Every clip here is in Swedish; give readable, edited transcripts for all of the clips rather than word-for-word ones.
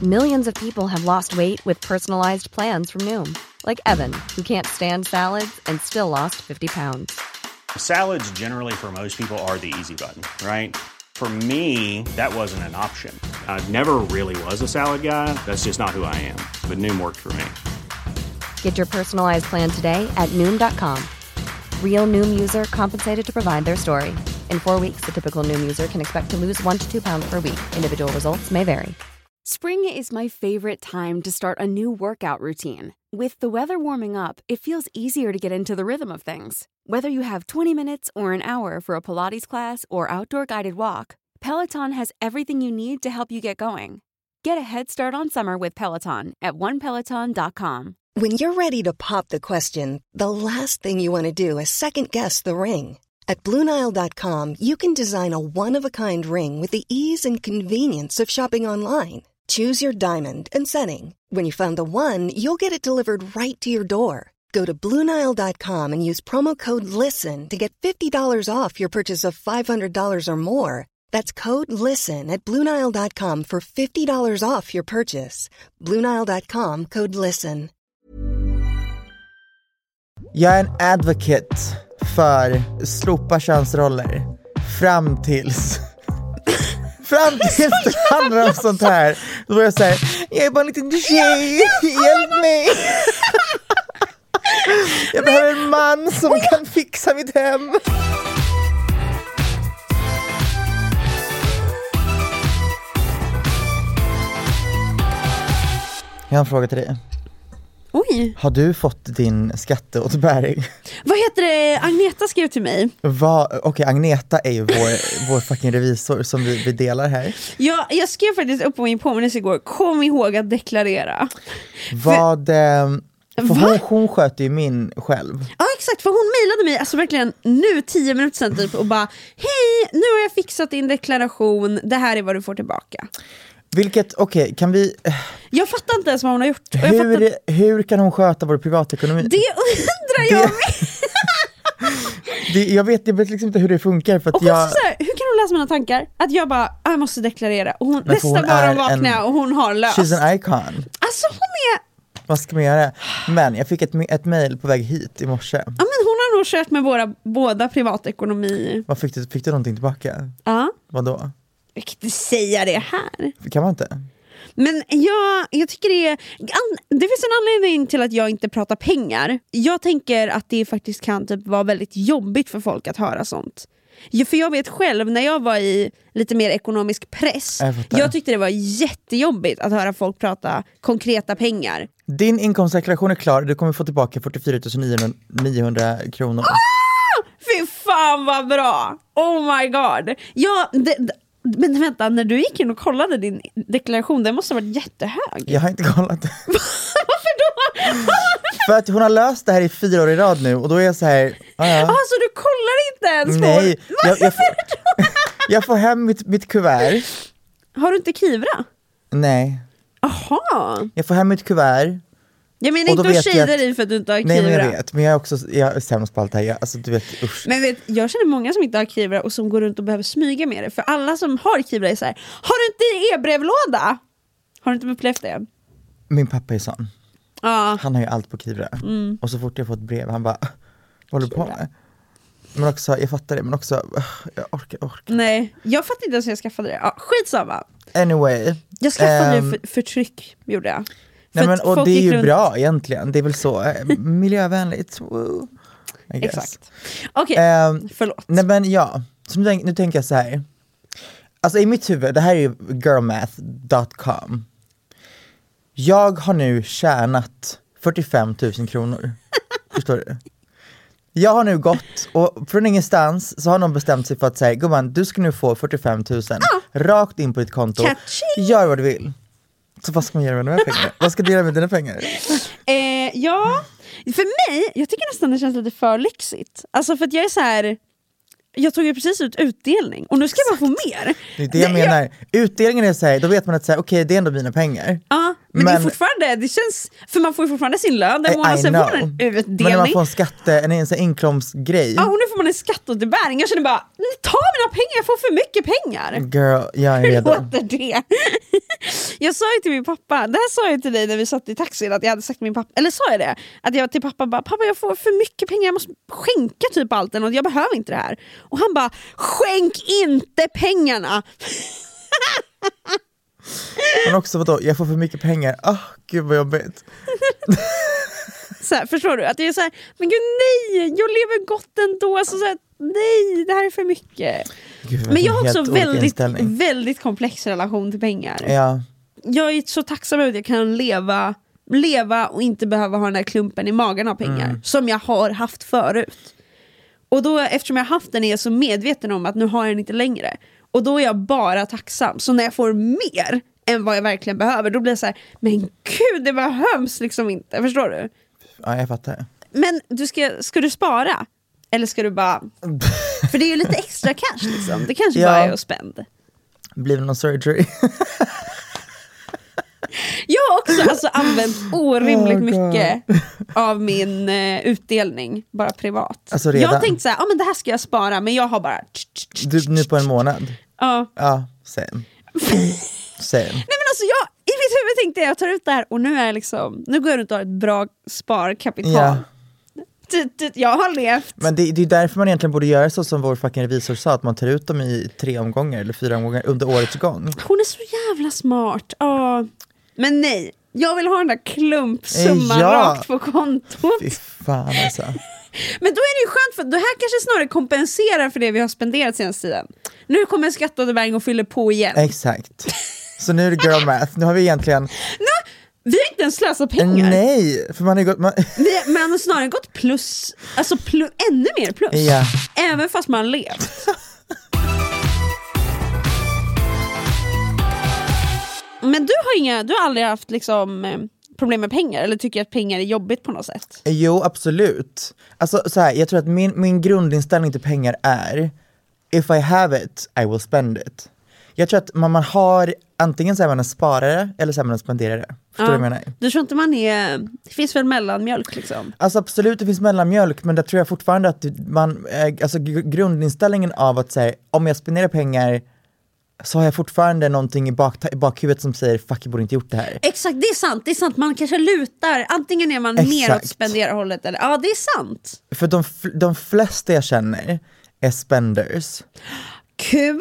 Millions of people have lost weight with personalized plans from Noom. Like Evan, who can't stand salads and still lost 50 pounds. Salads generally for most people are the easy button, right? For me, that wasn't an option. I never really was a salad guy. That's just not who I am. But Noom worked for me. Get your personalized plan today at Noom.com. Real Noom user compensated to provide their story. In 4 weeks, the typical Noom user can expect to lose 1 to 2 pounds per week. Individual results may vary. Spring is my favorite time to start a new workout routine. With the weather warming up, it feels easier to get into the rhythm of things. Whether you have 20 minutes or an hour for a Pilates class or outdoor guided walk, Peloton has everything you need to help you get going. Get a head start on summer with Peloton at onepeloton.com. When you're ready to pop the question, the last thing you want to do is second-guess the ring. At BlueNile.com, you can design a one-of-a-kind ring with the ease and convenience of shopping online. Choose your diamond and setting. When you find the one, you'll get it delivered right to your door. Go to BlueNile.com and use promo code LISTEN to get $50 off your purchase of $500 or more. That's code LISTEN at BlueNile.com for $50 off your purchase. BlueNile.com, code LISTEN. Jag är en advocate för slopa könsroller fram tills det handlar om sånt här. Då var jag såhär, jag är bara en liten tjej, hjälp mig. Jag behöver en man som kan fixa mitt hem. Jag har en fråga till dig. Oj. Har du fått din skatteåterbäring? Vad heter det? Agneta skrev till mig. Okej, Agneta är ju vår fucking revisor som vi delar här. Ja, jag skrev faktiskt upp på min påminnelse igår. Kom ihåg att deklarera. Hon sköter ju min själv. Ja, exakt, för hon mejlade mig alltså verkligen nu 10 minuter sedan typ och bara, hej, nu har jag fixat din deklaration, det här är vad du får tillbaka. Vilket, okej, kan vi... Jag fattar inte ens vad hon har gjort. Hur kan hon sköta vår privatekonomi? Det undrar jag med. Jag vet liksom inte hur det funkar. För att och så här, hur kan hon läsa mina tankar? Att jag bara, jag måste deklarera. Och hon nästa morgon vaknar jag och hon har löst. She's an icon. Alltså hon är... Vad ska man göra? Men jag fick ett mejl på väg hit i morse. Ja, men hon har nog kört med våra båda privatekonomi. Vad fick du någonting tillbaka? Ja. Vadå? Jag kan inte säga det här. Kan man inte? Men jag tycker det finns en anledning till att jag inte pratar pengar. Jag tänker att det faktiskt kan typ vara väldigt jobbigt för folk att höra sånt. För jag vet själv, när jag var i lite mer ekonomisk press, jag tyckte det var jättejobbigt att höra folk prata konkreta pengar. Din inkomstdeklaration är klar, du kommer få tillbaka 44 900 kronor. Fy fan vad bra! Oh my god! Men vänta, när du gick in och kollade din deklaration, den måste ha varit jättehög. Jag har inte kollat det. Varför då? För att hon har löst det här i 4 år i rad nu. Och då är jag så här... Alltså du kollar inte ens på... Nej, jag får hem mitt kuvert. Har du inte Kivra? Nej. Aha. Jag får hem mitt kuvert. Jag menar inte att tjejer dig för att du inte har Kivra. Nej, men jag vet. Men jag är sämst på allt det här. Alltså, du vet, usch. Men jag känner många som inte har Kivra och som går runt och behöver smyga med det. För alla som har Kivra är så här, har du inte e-brevlåda? Har du inte upplevt det? Min pappa är sån. Han har ju allt på Kivra. Och så fort jag får ett brev, han bara, vad håller du på med? Men också, jag fattar det, men också, jag orkar. Nej, jag fattar inte ens hur jag skaffade det. Skitsamma. Anyway. Jag skaffade det för tryck, gjorde jag. Nej, men, och det är ju bra egentligen. Det är väl så miljövänligt. Exakt. Okej, förlåt. Nej, men ja. Så nu tänker jag så här. Alltså i mitt huvud, det här är ju girlmath.com. Jag har nu tjänat 45 000 kronor. Förstår du? Jag har nu gått, och från ingenstans så har någon bestämt sig för att säga, gumman, du ska nu få 45 000 rakt in på ditt konto. Catching. Gör vad du vill. Så vad ska man göra med dina pengar? Vad ska du göra med dina pengar? Ja, för mig, jag tycker nästan det känns lite för lyxigt. Alltså för att jag är så här, jag tog ju precis ut utdelning och nu ska jag bara få mer. Det är det jag menar. Utdelningen är så här, då vet man att okej, det är ändå mina pengar. Men det är fortfarande, det känns, för man får ju fortfarande sin lön den månaden, sen får man en utdelning. Men när man får en inkomstgrej. Ja, och nu får man en skatteåterbäring. Jag känner bara, ta mina pengar, jag får för mycket pengar. Girl, jag är redo. Hur låter det? Jag sa ju till min pappa, det här sa jag till dig när vi satt i taxin, att jag hade sagt till min pappa, eller sa jag det? Att jag till pappa bara, pappa jag får för mycket pengar, jag måste skänka typ allt och jag behöver inte det här. Och han bara, skänk inte pengarna. Men också vadå, jag får för mycket pengar. Gud vad jobbigt. Så här, förstår du? Att jag är så här, men gud nej, jag lever gott ändå. Så här, nej, det här är för mycket. Gud, men jag har också väldigt komplex relation till pengar. Ja. Jag är så tacksam över att jag kan leva och inte behöva ha den där klumpen i magen av pengar. Som jag har haft förut. Och då, eftersom jag har haft den, är jag så medveten om att nu har jag den inte längre. Och då är jag bara tacksam. Så när jag får mer än vad jag verkligen behöver, då blir jag så här, men gud, det behövs liksom inte. Förstår du? Ja, jag fattar. Men ska du spara? Eller ska du bara... För det är ju lite extra cash liksom. Det kanske bara är att spända. Blir det någon surgery? Jag har också använt orimligt mycket av min utdelning, bara privat. Alltså jag tänkte så här, men det här ska jag spara, men jag har bara... Du nu på en månad? Ja. Ja, same. Nej men alltså i mitt huvud tänkte jag tar ut det här och nu är jag liksom, nu går jag runt och har ett bra sparkapital. Ja. Jag har levt. Men det är därför man egentligen borde göra så som vår fucking revisor sa, att man tar ut dem i 3 omgångar eller 4 omgångar under årets gång. Hon är så jävla smart. Men nej, jag vill ha den där klumpsumman rakt på kontot. Fy fan alltså. Men då är det ju skönt, för det här kanske snarare kompenserar för det vi har spenderat senaste tiden. Nu kommer skatteåterbäring och fyller på igen. Exakt. Så nu är det girl math. Nu har vi egentligen... Vi har inte ens slösat pengar. Nej, för man har gått... Man har snarare gått plus, alltså ännu mer plus. Ja. Även fast man levt. Men du har aldrig haft liksom problem med pengar, eller tycker att pengar är jobbigt på något sätt? Jo, absolut. Alltså så här, jag tror att min grundinställning till pengar är if I have it, I will spend it. Jag tror att man har, antingen så är man en sparare eller så är man en spenderare. Förstår du vad jag menar? Du tror inte man är, det finns väl mellanmjölk liksom? Alltså absolut, det finns mellanmjölk, men där tror jag fortfarande att man, alltså grundinställningen av att säga, om jag spenderar pengar så har jag fortfarande någonting i bakhuvudet som säger fuck, jag borde inte gjort det här. Exakt, det är sant. Man kanske lutar, antingen är man mer åt spenderarhållet eller, ja det är sant. För de flesta jag känner är spenders. Kul!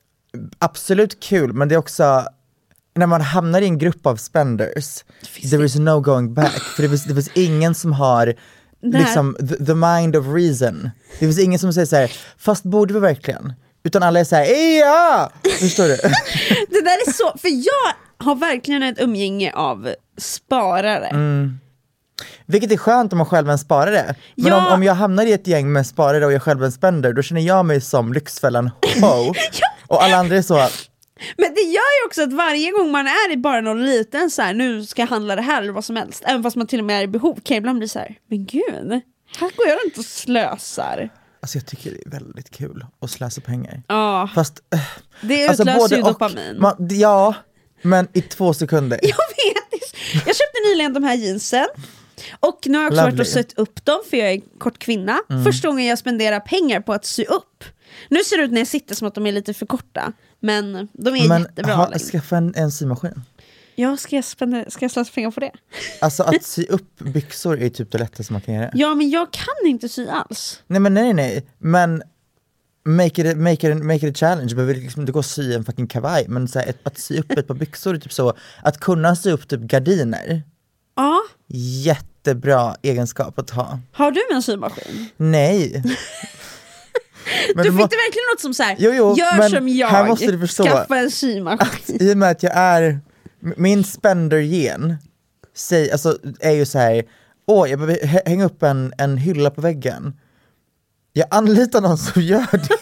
Absolut kul, men det är också när man hamnar i en grupp av spenders, there is no going back. För det finns ingen som har liksom the mind of reason. Det finns ingen som säger så här, fast borde vi verkligen? Utan alla är så här, ja! Förstår du? Det där är så, för jag har verkligen ett umgänge av sparare. Vilket är skönt om man själv är en sparare. Men om jag hamnar i ett gäng med sparare och jag själv är en spender, då känner jag mig som Lyxfällan ho. Och alla andra är så. Men det gör ju också att varje gång man är i bara någon liten så här, nu ska jag handla det här eller vad som helst, även fast man till och med är i behov, kan jag ibland bli så här, men gud, här går jag runt och slösar. Alltså jag tycker det är väldigt kul att slösa pengar. Ja. Fast det utlöser ju dopamin. Ja, men i 2 sekunder. Jag vet. Jag köpte nyligen de här jeansen. Och nu har jag också varit och sytt upp dem, för jag är kort kvinna. Första gången jag spenderar pengar på att sy upp. Nu ser det ut när jag sitter som att de är lite för korta, men de är jättebra. Skaffa en symaskin. Ja, ska jag slösa pengar på det? Alltså att sy upp byxor är typ det lättaste man kan göra. Ja, men jag kan inte sy alls. Nej. Men make it a challenge. Du behöver liksom inte gå och sy en fucking kavaj, men så här, att sy upp ett par byxor är typ så. Att kunna sy upp typ gardiner. Ja. Jättebra egenskap att ha. Har du en symaskin? Nej. Men du fick det verkligen något som så här, gör som jag, här måste du förstå, skaffa en symaskin. I och med att jag är min spender-gen alltså, är ju så här, jag behöver hänga upp en hylla på väggen. Jag anlitar någon som gör det.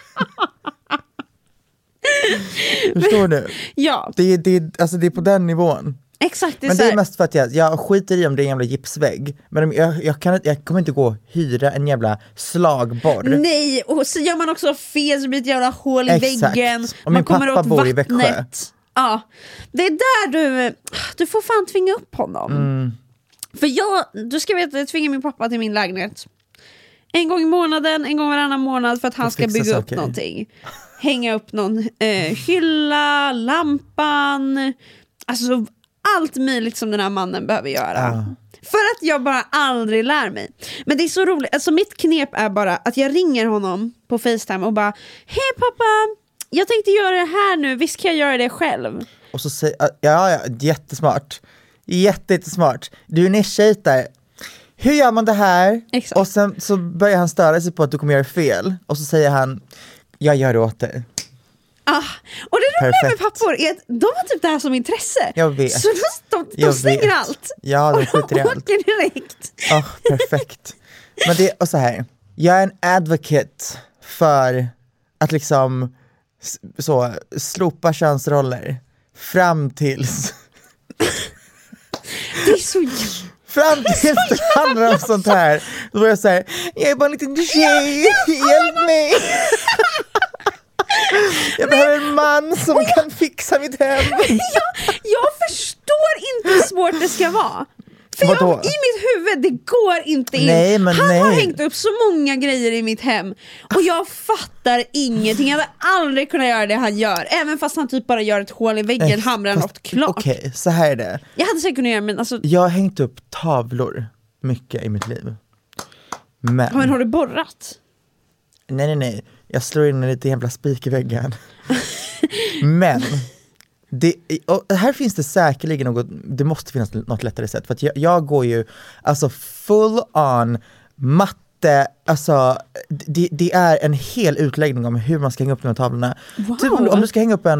Förstår du? Ja. Det är på den nivån. Exakt, men det är mest för att jag skiter i om det är en jävla gipsvägg. Men jag kommer inte gå och hyra en jävla slagborr. Nej, och så gör man också fel, så blir det ett jävla hål i väggen. Och min pappa bor i Växjö. Ja, det är där du får fan tvinga upp honom. För du ska veta att jag tvingar min pappa till min lägenhet. En gång i månaden, en gång varannan månad för att han ska bygga upp någonting. Hänga upp någon hylla, lampan, alltså allt möjligt som den här mannen behöver göra. För att jag bara aldrig lär mig. Men det är så roligt, alltså mitt knep är bara att jag ringer honom på FaceTime och bara: hej pappa, jag tänkte göra det här nu, visst kan jag göra det själv? Och så säger, ja, jättesmart. Jättesmart. Du nischar. Hur gör man det här? Exakt. Och sen så börjar han störa sig på att du kommer göra fel. Och så säger han: jag gör det åt dig. Och det roliga med pappor är att de har typ det här som intresse. Jag vet. Så de slänger allt. Ja, de skiter i allt. Åker direkt. Perfekt. Men det är så här. Jag är en advocate för att liksom så slopa könsroller fram tills det är så fram tills det handlar om sånt här. Då var jag så här: jag är bara en liten tjej, hjälp mig. Jag behöver en man som kan fixa mitt hem. Jag förstår inte hur svårt det ska vara. För i mitt huvud, det går inte in. Han har hängt upp så många grejer i mitt hem och jag fattar ingenting. Jag hade aldrig kunnat göra det han gör. Även fast han typ bara gör ett hål i väggen, hamrar något klart. Okej, så här är det. Jag hade säkert kunnat göra, men alltså... Jag har hängt upp tavlor mycket i mitt liv. Men har du borrat? Nej. Jag slår in en liten jävla spik i väggen. Men och här finns det säkerligen det måste finnas något lättare sätt. För att jag går ju alltså full on matte. Alltså det är en hel utläggning om hur man ska hänga upp de här tavlorna. Wow. Typ om du ska hänga upp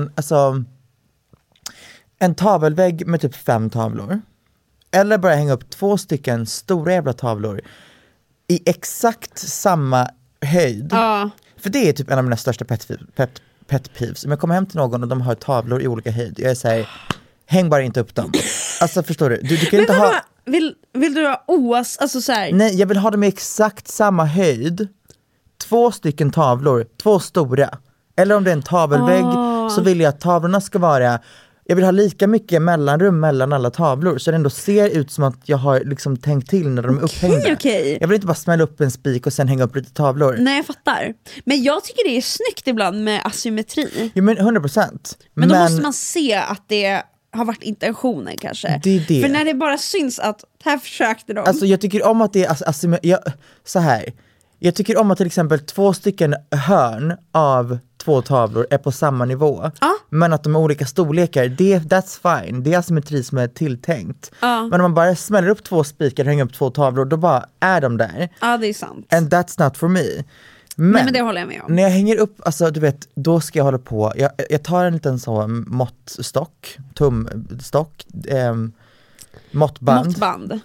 en tavelvägg med typ 5 tavlor. Eller bara hänga upp 2 stycken stora jävla tavlor i exakt samma höjd. För det är typ en av mina största pet peeves. Om jag kommer hem till någon och de har tavlor i olika höjd, jag säger: häng bara inte upp dem. Alltså förstår du? Du kan inte ha... Vill du ha oas, alltså så här... Nej, jag vill ha dem i exakt samma höjd. 2 stycken tavlor, 2 stora. Eller om det är en tavelvägg så vill jag att tavlorna ska vara... Jag vill ha lika mycket mellanrum mellan alla tavlor så det ändå ser ut som att jag har liksom tänkt till när de är upphängda. Okay. Jag vill inte bara smälla upp en spik och sen hänga upp lite tavlor. Nej, jag fattar. Men jag tycker det är snyggt ibland med asymmetri. Ja, men 100%. Men då måste man se att det har varit intentionen kanske. Det är det. För när det bara syns att här försökte de. Alltså jag tycker om att det är så här. Jag tycker om att till exempel 2 stycken hörn av 2 tavlor är på samma nivå. Men att de är olika storlekar, that's fine. Det är asymmetri som är tilltänkt. Men om man bara smäller upp 2 spikar och hänger upp 2 tavlor, då bara är de där. Ja, det är sant. And that's not for me. Men det håller jag med om. När jag hänger upp, alltså du vet, då ska jag hålla på. Jag tar en liten så måttstock, tumstock, måttband.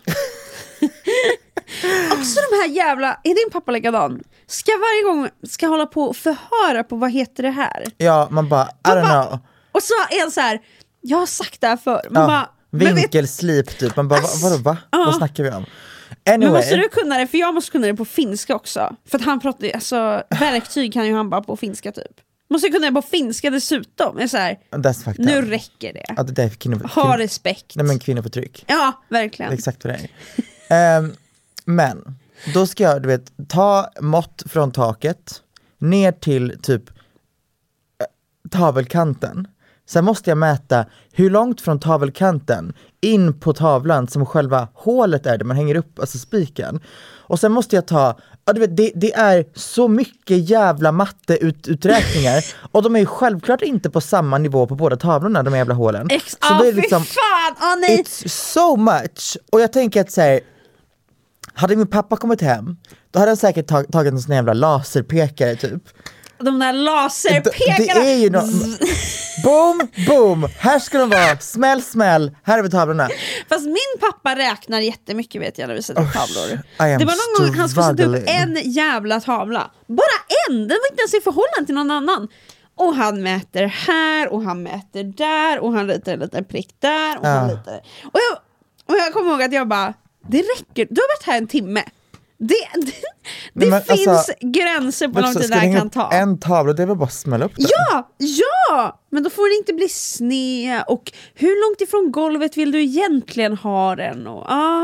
Också de här jävla, är din pappa likadan? Ska varje gång hålla på och förhöra på vad heter det här? Ja, man bara, I don't know. Och så är han så här: jag har sagt det här för. Man bara, vinkelslip typ. Man bara, vadå? Vad snackar vi om? Anyway. Men måste du kunna det? För jag måste kunna det på finska också. För att han pratar, alltså verktyg kan ju han bara på finska typ. Måste kunna det på finska dessutom. Jag är så här, nu räcker det. Ja, det är ha respekt. Nej, men kvinnoförtryck. Ja, verkligen. Det är exakt vad det är. Men då ska jag, du vet, ta mått från taket ner till typ tavelkanten. Sen måste jag mäta hur långt från tavelkanten in på tavlan som själva hålet är där man hänger upp, alltså spiken. Och sen måste jag ta, ja, du vet, det är så mycket jävla matteuträkningar och de är ju självklart inte på samma nivå på båda tavlorna, de jävla hålen. Så det är liksom, fan! Nej. It's so much! Och jag tänker att säga, hade min pappa kommit hem, då hade han säkert tagit en sån jävla laserpekare typ. De där laserpekarna. Det är ju boom, boom. Här ska de vara. Smäll, smäll. Här är vi tavlorna. Fast min pappa räknar jättemycket, vet jag, när vi sätter upp tavlor. Det var någon gång han skulle sätta upp en jävla tavla. Bara en. Den var inte ens i förhållande till någon annan. Och han mäter här och han mäter där och han ritar en liten prick där och han ritar. Och jag kommer ihåg att jag bara, det räcker. Du har varit här en timme. Det finns gränser på hur lång tid det här kan ta. En tavla, det är väl bara att smälla upp den. Ja! Men då får det inte bli sned. Och hur långt ifrån golvet vill du egentligen ha den? Och,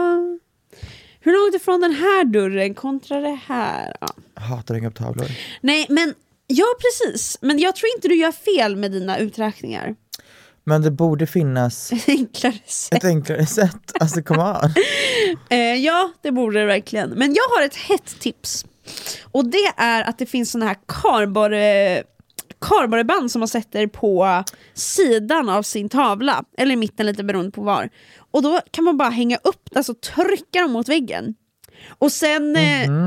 hur långt ifrån den här dörren kontra det här? Jag hatar att hänga upp tavlor. Nej, men ja, precis. Men jag tror inte du gör fel med dina uträkningar. Men det borde finnas ett enklare sätt. Alltså, come on. Ja, det borde det verkligen. Men jag har ett hett tips. Och det är att det finns såna här kardborreband som man sätter på sidan av sin tavla. Eller i mitten, lite beroende på var. Och då kan man bara hänga upp, alltså trycka dem mot väggen. Och sen...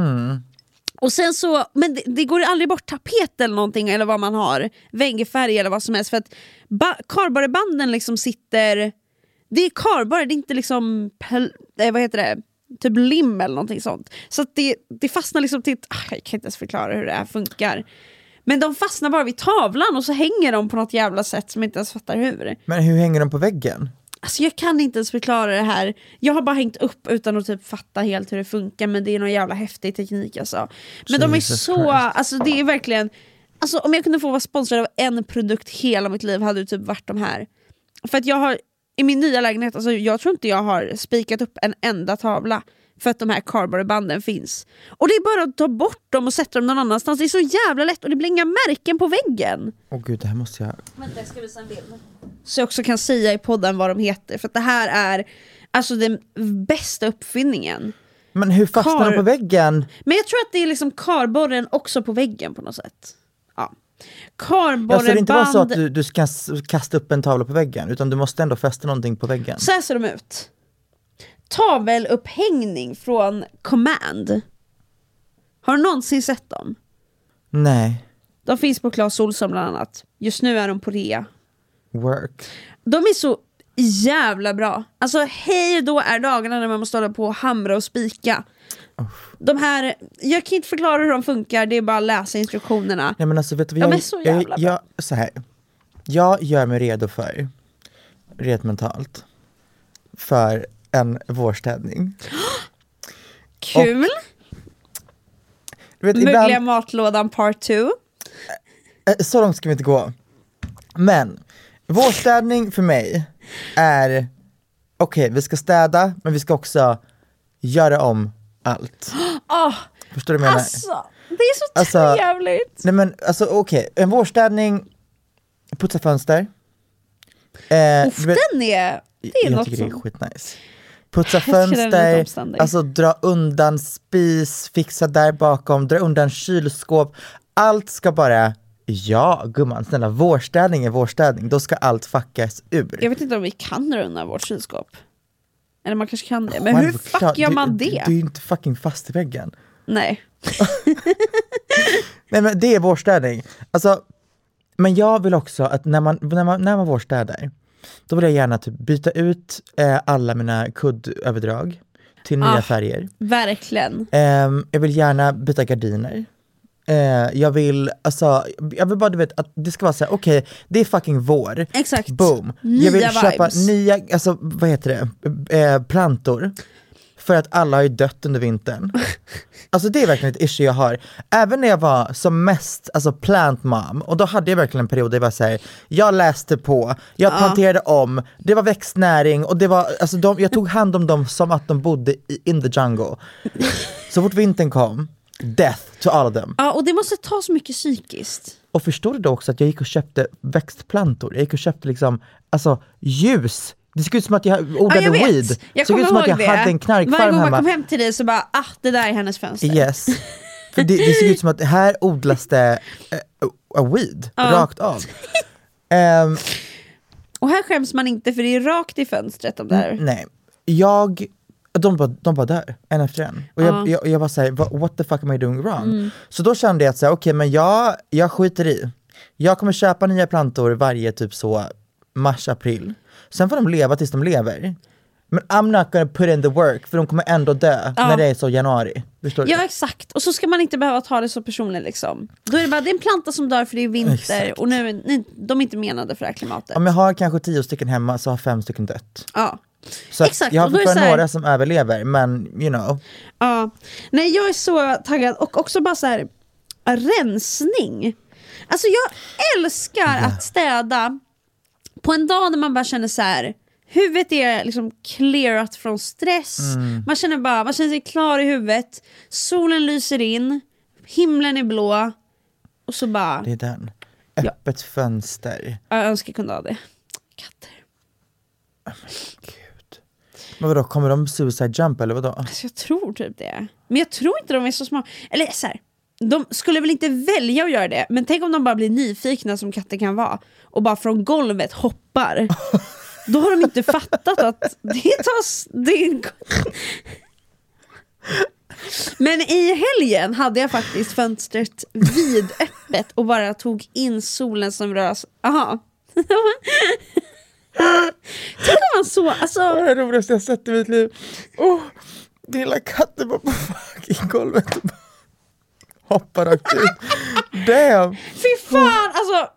Och sen så, men det går aldrig bort tapet eller någonting, eller vad man har, väggfärg eller vad som helst, för att kardborrebanden liksom sitter, det är kardborre, det är inte liksom vad heter det, typ lim eller någonting sånt, så att det fastnar liksom till jag kan inte ens förklara hur det här funkar, men de fastnar bara vid tavlan och så hänger de på något jävla sätt som jag inte ens fattar hur. Men hur hänger de på väggen? Alltså jag kan inte ens förklara det här. Jag har bara hängt upp utan att typ fatta helt hur det funkar. Men det är någon jävla häftig teknik alltså. Men de är så, alltså det är verkligen, alltså om jag kunde få vara sponsrad av en produkt hela mitt liv hade det typ varit de här. För att jag har, i min nya lägenhet, alltså jag tror inte jag har spikat upp en enda tavla för att de här kardborrebanden finns. Och det är bara att ta bort dem och sätta dem någon annanstans. Det är så jävla lätt och det blir inga märken på väggen. Åh gud, det här måste jag... Vänta, jag ska visa en bild. Så jag också kan säga i podden vad de heter. För att det här är alltså den bästa uppfinningen. Men hur fastnar de på väggen? Men jag tror att det är liksom kardborren också på väggen på något sätt. Ja. Kardborreband... Så det är inte bara så att du ska kasta upp en tavla på väggen, utan du måste ändå fästa någonting på väggen. Så här ser de ut. Tavelupphängning från Command. Har du någonsin sett dem? Nej. De finns på Clas Ohlson bland annat. Just nu är de på rea. Work. De är så jävla bra. Alltså hej då är dagarna när man måste hålla på och hamra och spika. De här, jag kan inte förklara hur de funkar. Det är bara att läsa instruktionerna. Nej men alltså vet du vad, de är så jävla bra. Så här. Jag gör mig redo för, rent mentalt, för en vårstädning. Kul. Mögliga matlådan part 2. Så långt ska vi inte gå. Men vårstädning för mig är okej, vi ska städa, men vi ska också göra om allt. Förstår du vad jag menar? Alltså, det är så trevligt. Nej men alltså okej, en vårstädning, putsa fönster. Den är jag något tycker som... det är skitnice. Putsa fönster, alltså dra undan spis, fixa där bakom, dra undan kylskåp. Allt ska bara, ja gumman, snälla, vårstädning är vårstädning. Då ska allt fuckas ur. Jag vet inte om vi kan dra undan vårt kylskåp. Eller man kanske kan det. Men hur fuck gör man det? Du är ju inte fucking fast i väggen. Nej. Nej men det är vårstädning. Alltså, men jag vill också att när man vårstädar, då vill jag gärna typ byta ut alla mina kuddöverdrag till nya färger. Verkligen. Jag vill gärna byta gardiner. Jag vill bara, du vet, att det ska vara så här: okej, det är fucking vår. Exakt. Boom. Jag vill köpa nya, alltså vad heter det? Plantor. För att alla har ju dött under vintern. Alltså det är verkligen ett issue jag har. Även när jag var som mest plant mom, och då hade jag verkligen en period där jag var så här, jag läste på, jag planterade om, det var växtnäring och det var, jag tog hand om dem som att de bodde in the jungle. Så fort vintern kom, death to all of them. Ja, och det måste ta så mycket psykiskt. Och förstår du då också att jag gick och köpte växtplantor? Jag gick och köpte ljus. Det såg ut som att jag odlade weed. Jag såg ut som att jag hade en knarkfarm hemma. Varje gång man kom hem till dig så bara, det där är hennes fönster. Yes. För det såg ut som att här odlas det weed, rakt av. Och här skäms man inte för det är rakt i fönstret de där. Nej, de bara dör, en efter en. Och jag var såhär, what the fuck am I doing wrong? Så då kände jag att okej, men jag skiter i. Jag kommer köpa nya plantor varje typ så mars, april. Sen får de leva tills de lever. Men I'm not gonna put in the work, för de kommer ändå dö när det är så januari. Förstår du? Ja, exakt. Och så ska man inte behöva ta det så personligt liksom. Då är det bara, det är en planta som dör för det är vinter. Exakt. Och nu, de är inte menade för det här klimatet. Om jag har kanske 10 stycken hemma så har 5 stycken dött. Ja. Så Exakt, jag har och då är det fortfarande så här- några som överlever, men you know. Ja, nej jag är så taggad och också bara så här rensning. Alltså jag älskar att städa på en dag när man bara känner så här, huvudet är liksom clearat från stress. Man känner sig klar i huvudet. Solen lyser in, himlen är blå och så bara Det är den. Öppet fönster. jag önskar jag kunde ha det. Katter. Gud. Men vadå, kommer de suicide jump eller vadå? Alltså jag tror typ det. Men jag tror inte de är så små. Eller så här, de skulle väl inte välja att göra det. Men tänk om de bara blir nyfikna som katter kan vara. Och bara från golvet hoppar. Då har de inte fattat att Men i helgen hade jag faktiskt fönstret vidöppet och bara tog in solen som rös. Aha. Tänk om man så, alltså... Det är det roligaste jag sett i mitt liv. Din lilla katten var på fucking golvet och bara hoppar rakt ut. Damn! Fy fan, alltså...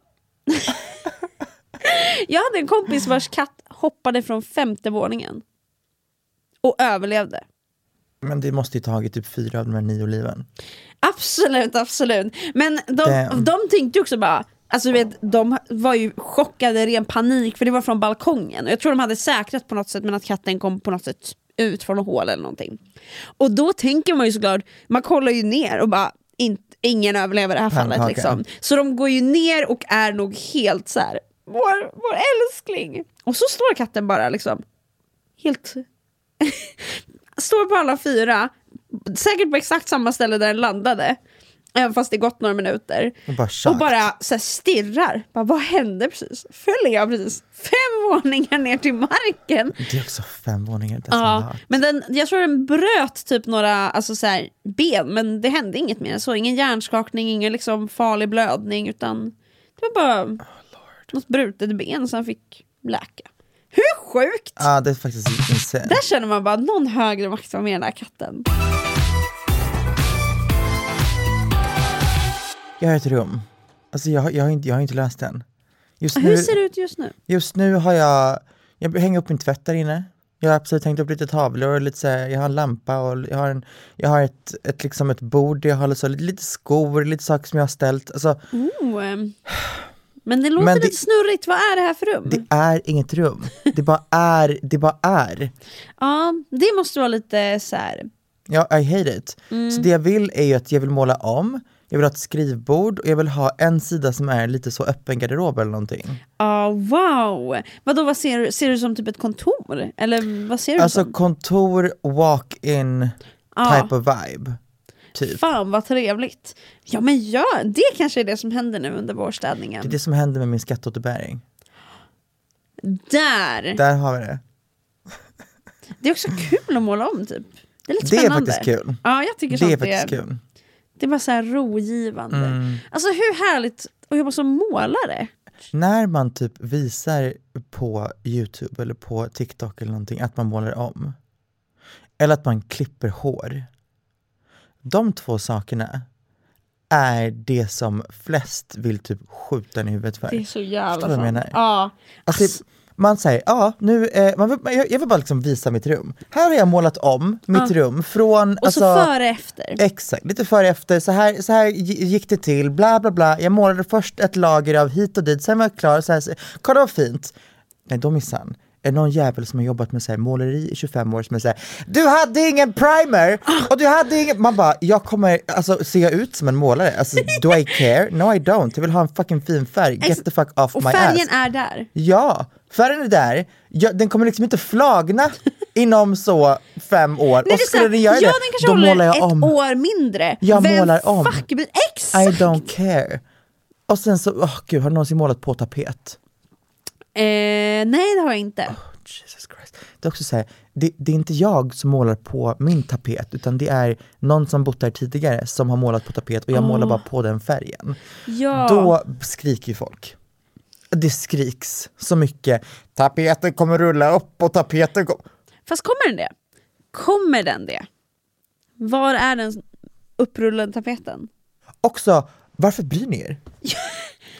Jag hade en kompis vars katt hoppade från 5:e våningen. Och överlevde. Men det måste ju tagit typ 4 av de här 9 liven. Absolut. Men de tänkte ju också bara... Alltså vet, de var ju chockade, ren panik, för det var från balkongen. Och jag tror de hade säkrat på något sätt, men att katten kom på något sätt ut från en hål eller någonting. Och då tänker man ju såklart, man kollar ju ner och bara, ingen överlever det här fallet liksom. Så de går ju ner och är nog helt så här, vår älskling. Och så står katten bara liksom helt står på alla 4, säkert på exakt samma ställe där den landade. Även fast det gått några minuter. Och bara så här stirrar. Bara, vad hände precis? Följer jag precis 5 våningar ner till marken? Det är också 5 våningar. Ja, men jag tror den bröt typ några alltså så här, ben. Men det hände inget mer. Så ingen hjärnskakning, ingen liksom farlig blödning. Utan det var bara något brutet ben som fick läka. Hur sjukt? Ja, det är faktiskt insane. Där känner man bara någon högre makt var med den här katten. Jag har ett rum. Alltså jag har inte läst den. Hur ser det ut just nu? Just nu har jag hänger upp min tvätt där inne. Jag har absolut tänkt upp lite tavlor och lite så här, jag har en lampa och jag har ett liksom ett bord, jag har lite skor, lite saker som jag har ställt. Alltså, men det låter lite snurrigt. Vad är det här för rum? Det är inget rum. Det bara är. Ja, det måste vara lite så här. Ja, I hate it. Så det jag vill är ju att jag vill måla om. Jag vill ha ett skrivbord och jag vill ha en sida som är lite så öppen garderob eller någonting. Wow. Vad ser du som typ ett kontor? Eller vad ser du alltså som? Kontor, walk-in type of vibe. Typ. Fan vad trevligt. Ja men det kanske är det som händer nu under vårstädningen. Det är det som händer med min skatteåterbäring. Där har vi det. Det är också kul att måla om typ. Det är lite spännande. Det är faktiskt kul. Ja, jag tycker det är faktiskt kul. Det är bara så här rogivande. Alltså hur härligt att jobba som målare. När man typ visar på YouTube eller på TikTok eller någonting att man målar om. Eller att man klipper hår. De 2 sakerna är det som flest vill typ skjuta i huvudet för. Det är så jävla sant. Jag menar? Ja. Alltså, man säger, jag vill bara liksom visa mitt rum. Här har jag målat om mitt rum från... Och så före efter. Exakt, lite före efter. Så här gick det till, bla bla bla. Jag målade först ett lager av hit och dit, sen var jag klar. Så kolla vad fint. Nej, då missar är någon jävel som har jobbat med så här, måleri i 25 år som är så här, du hade ingen primer och du hade ingen... Man bara, jag kommer, alltså ser jag ut som en målare? Alltså, do I care? No I don't. Jag vill ha en fucking fin färg. Get the fuck off my ass. Och färgen är där. Ja, färgen är där. Den kommer liksom inte flagna inom så 5 år. Nej, och skulle den göra det, den kanske då håller målar jag om. 1 år mindre. Jag målar om. Exakt. I don't care. Och sen så, gud, har du någonsin målat på tapet? Nej, det har jag inte. Jesus Christ. Det är också så här, det är inte jag som målar på min tapet, utan det är någon som bott där tidigare som har målat på tapet och jag målar bara på den färgen. Ja. Då skriker folk. Det skriks så mycket. Tapeten kommer rulla upp och tapeten kommer... Fast kommer den det? Kommer den det? Var är den upprullade tapeten? Också, varför bryr ni er?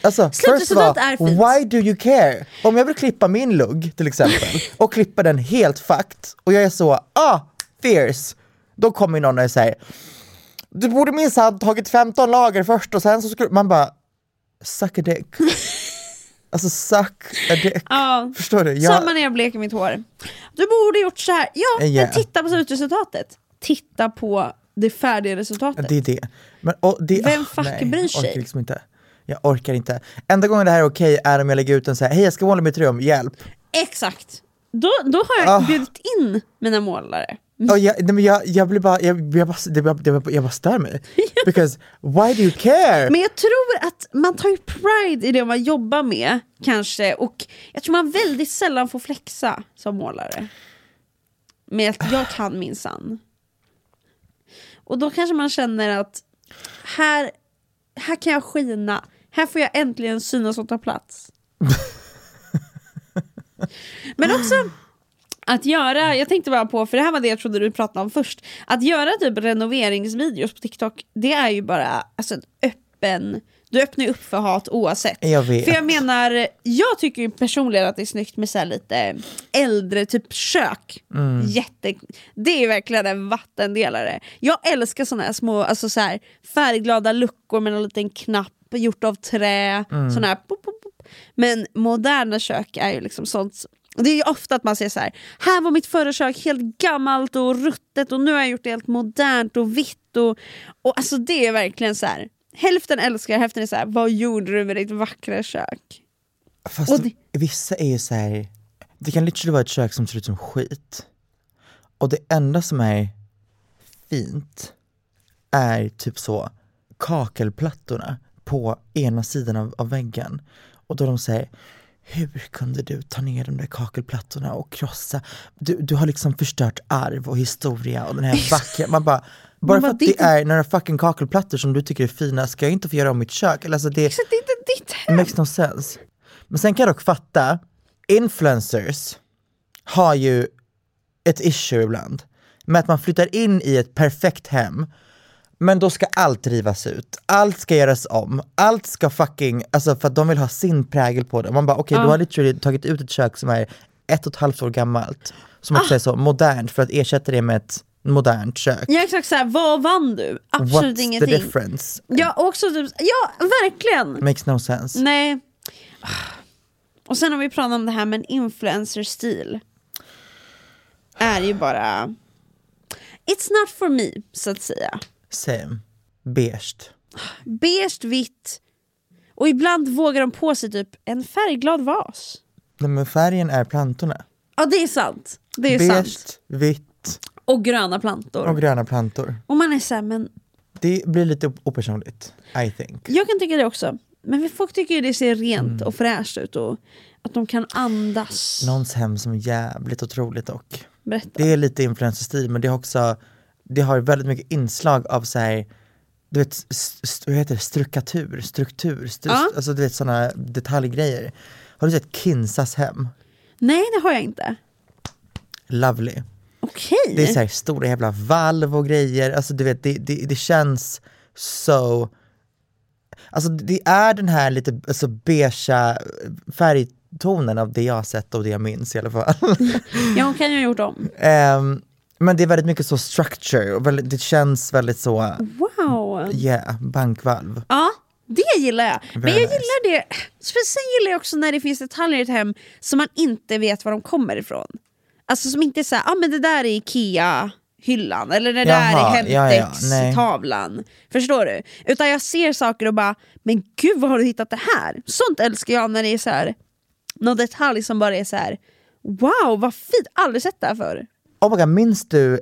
Alltså, Slutresultat är fint. why do you care? Om jag vill klippa min lugg till exempel och klippa den helt fucked och jag är så, fierce, då kommer någon och säger du borde minst ha tagit 15 lager först och sen så skulle man bara suck a dick. Alltså suck a dick. Ja. Förstår du? Samma när jag bleker mitt hår. Du borde gjort så här. Ja, Yeah. men titta på slutresultatet. Titta på det färdiga resultatet. Det är det. Men, Vem fuck bryr sig? Orkar liksom inte. Jag orkar inte. Enda gången det här är okej är om jag lägger ut en så här, hej jag ska måla mitt rum, hjälp. Exakt. Då har jag bjudit in mina målare. Jag blir bara, jag bara stör mig. Because why do you care? Men jag tror att man tar ju pride i det man jobbar med kanske, och jag tror man väldigt sällan får flexa som målare. Med att jag kan minsann. Och då kanske man känner att här kan jag skina. Här får jag äntligen synas och ta plats. Men också att göra, jag tänkte bara på, för det här var det jag trodde du pratade om först, att göra typ renoveringsvideos på TikTok, det är ju bara alltså du öppnar ju upp för hat oavsett. Jag vet. För jag menar, jag tycker ju personligen att det är snyggt med så här lite äldre typ kök. Det är ju verkligen en vattendelare. Jag älskar såna här små, alltså så här färgglada luckor med en liten knapp gjort av trä, såna här pop, pop, pop. Men moderna kök är ju liksom sånt. Det är ju ofta att man säger så här var mitt förra kök helt gammalt och ruttet och nu har jag gjort det helt modernt och vitt och alltså det är verkligen så här. Hälften älskar, hälften är så här, vad gjorde du med ditt vackra kök? Fast vissa är ju så här, det kan literally vara ett kök som ser ut som skit. Och det enda som är fint är typ så kakelplattorna på ena sidan av väggen. Och då de säger, hur kunde du ta ner de där kakelplattorna och krossa? Du har liksom förstört arv och historia och den här vackra, man bara för att det är några fucking kakelplattor som du tycker är fina, ska jag inte få göra om mitt kök? Eller alltså det är inte ditt hem. Makes no sense. Men sen kan jag dock fatta, influencers har ju ett issue ibland med att man flyttar in i ett perfekt hem, men då ska allt rivas ut, allt ska göras om, allt ska fucking, alltså för att de vill ha sin prägel på det. Man bara okej, du har literally tagit ut ett kök som är 1,5 år gammalt, som också är så modernt, för att ersätta det med ett modernt kök. Ja exakt såhär, vad vann du? Absolut What's ingenting. the difference? Ja, också typ, ja verkligen. Makes no sense. Nej. Och sen om vi pratar om det här med en influencer-stil, är ju bara it's not for me, så att säga. Same. Beige, vitt. Och ibland vågar de på sig typ en färgglad vas. Nej, men färgen är plantorna. Ja, det är sant. Det är beige, sant. vitt och gröna plantor. Och man är så här, men det blir lite opersonligt, I think. jag kan tycka det också. Men folk tycker ju det ser rent och fräscht ut och att de kan andas. Någons hem som är jävligt otroligt och Berätta. det är lite influencerstil, men det är också, det har väldigt mycket inslag av så här, du vet, vad heter det? Struktur, alltså du vet såna detaljgrejer. Har du sett Kinsas hem? Nej, det har jag inte. Lovely. Okej. Det är så här stora jävla valv och grejer, alltså du vet, det känns så, alltså det är den här lite alltså beigea färgtonen av det jag har sett och det jag minns i alla fall. Ja, hon kan ju ha gjort om. Men det är väldigt mycket så structure och väldigt, det känns väldigt så wow. Bankvalv. Ja, det gillar jag. Men jag nice. gillar det. För sen gillar jag också när det finns detaljer i ett hem som man inte vet var de kommer ifrån. Alltså som inte är så här, men det där är IKEA-hyllan eller det där är Hemtex-tavlan. Förstår du? Utan jag ser saker och bara, men gud vad har du hittat det här? Sånt älskar jag när det är så här, någon detalj som bara är så här, wow vad fint, aldrig sett det här förr. Oh my God, minns du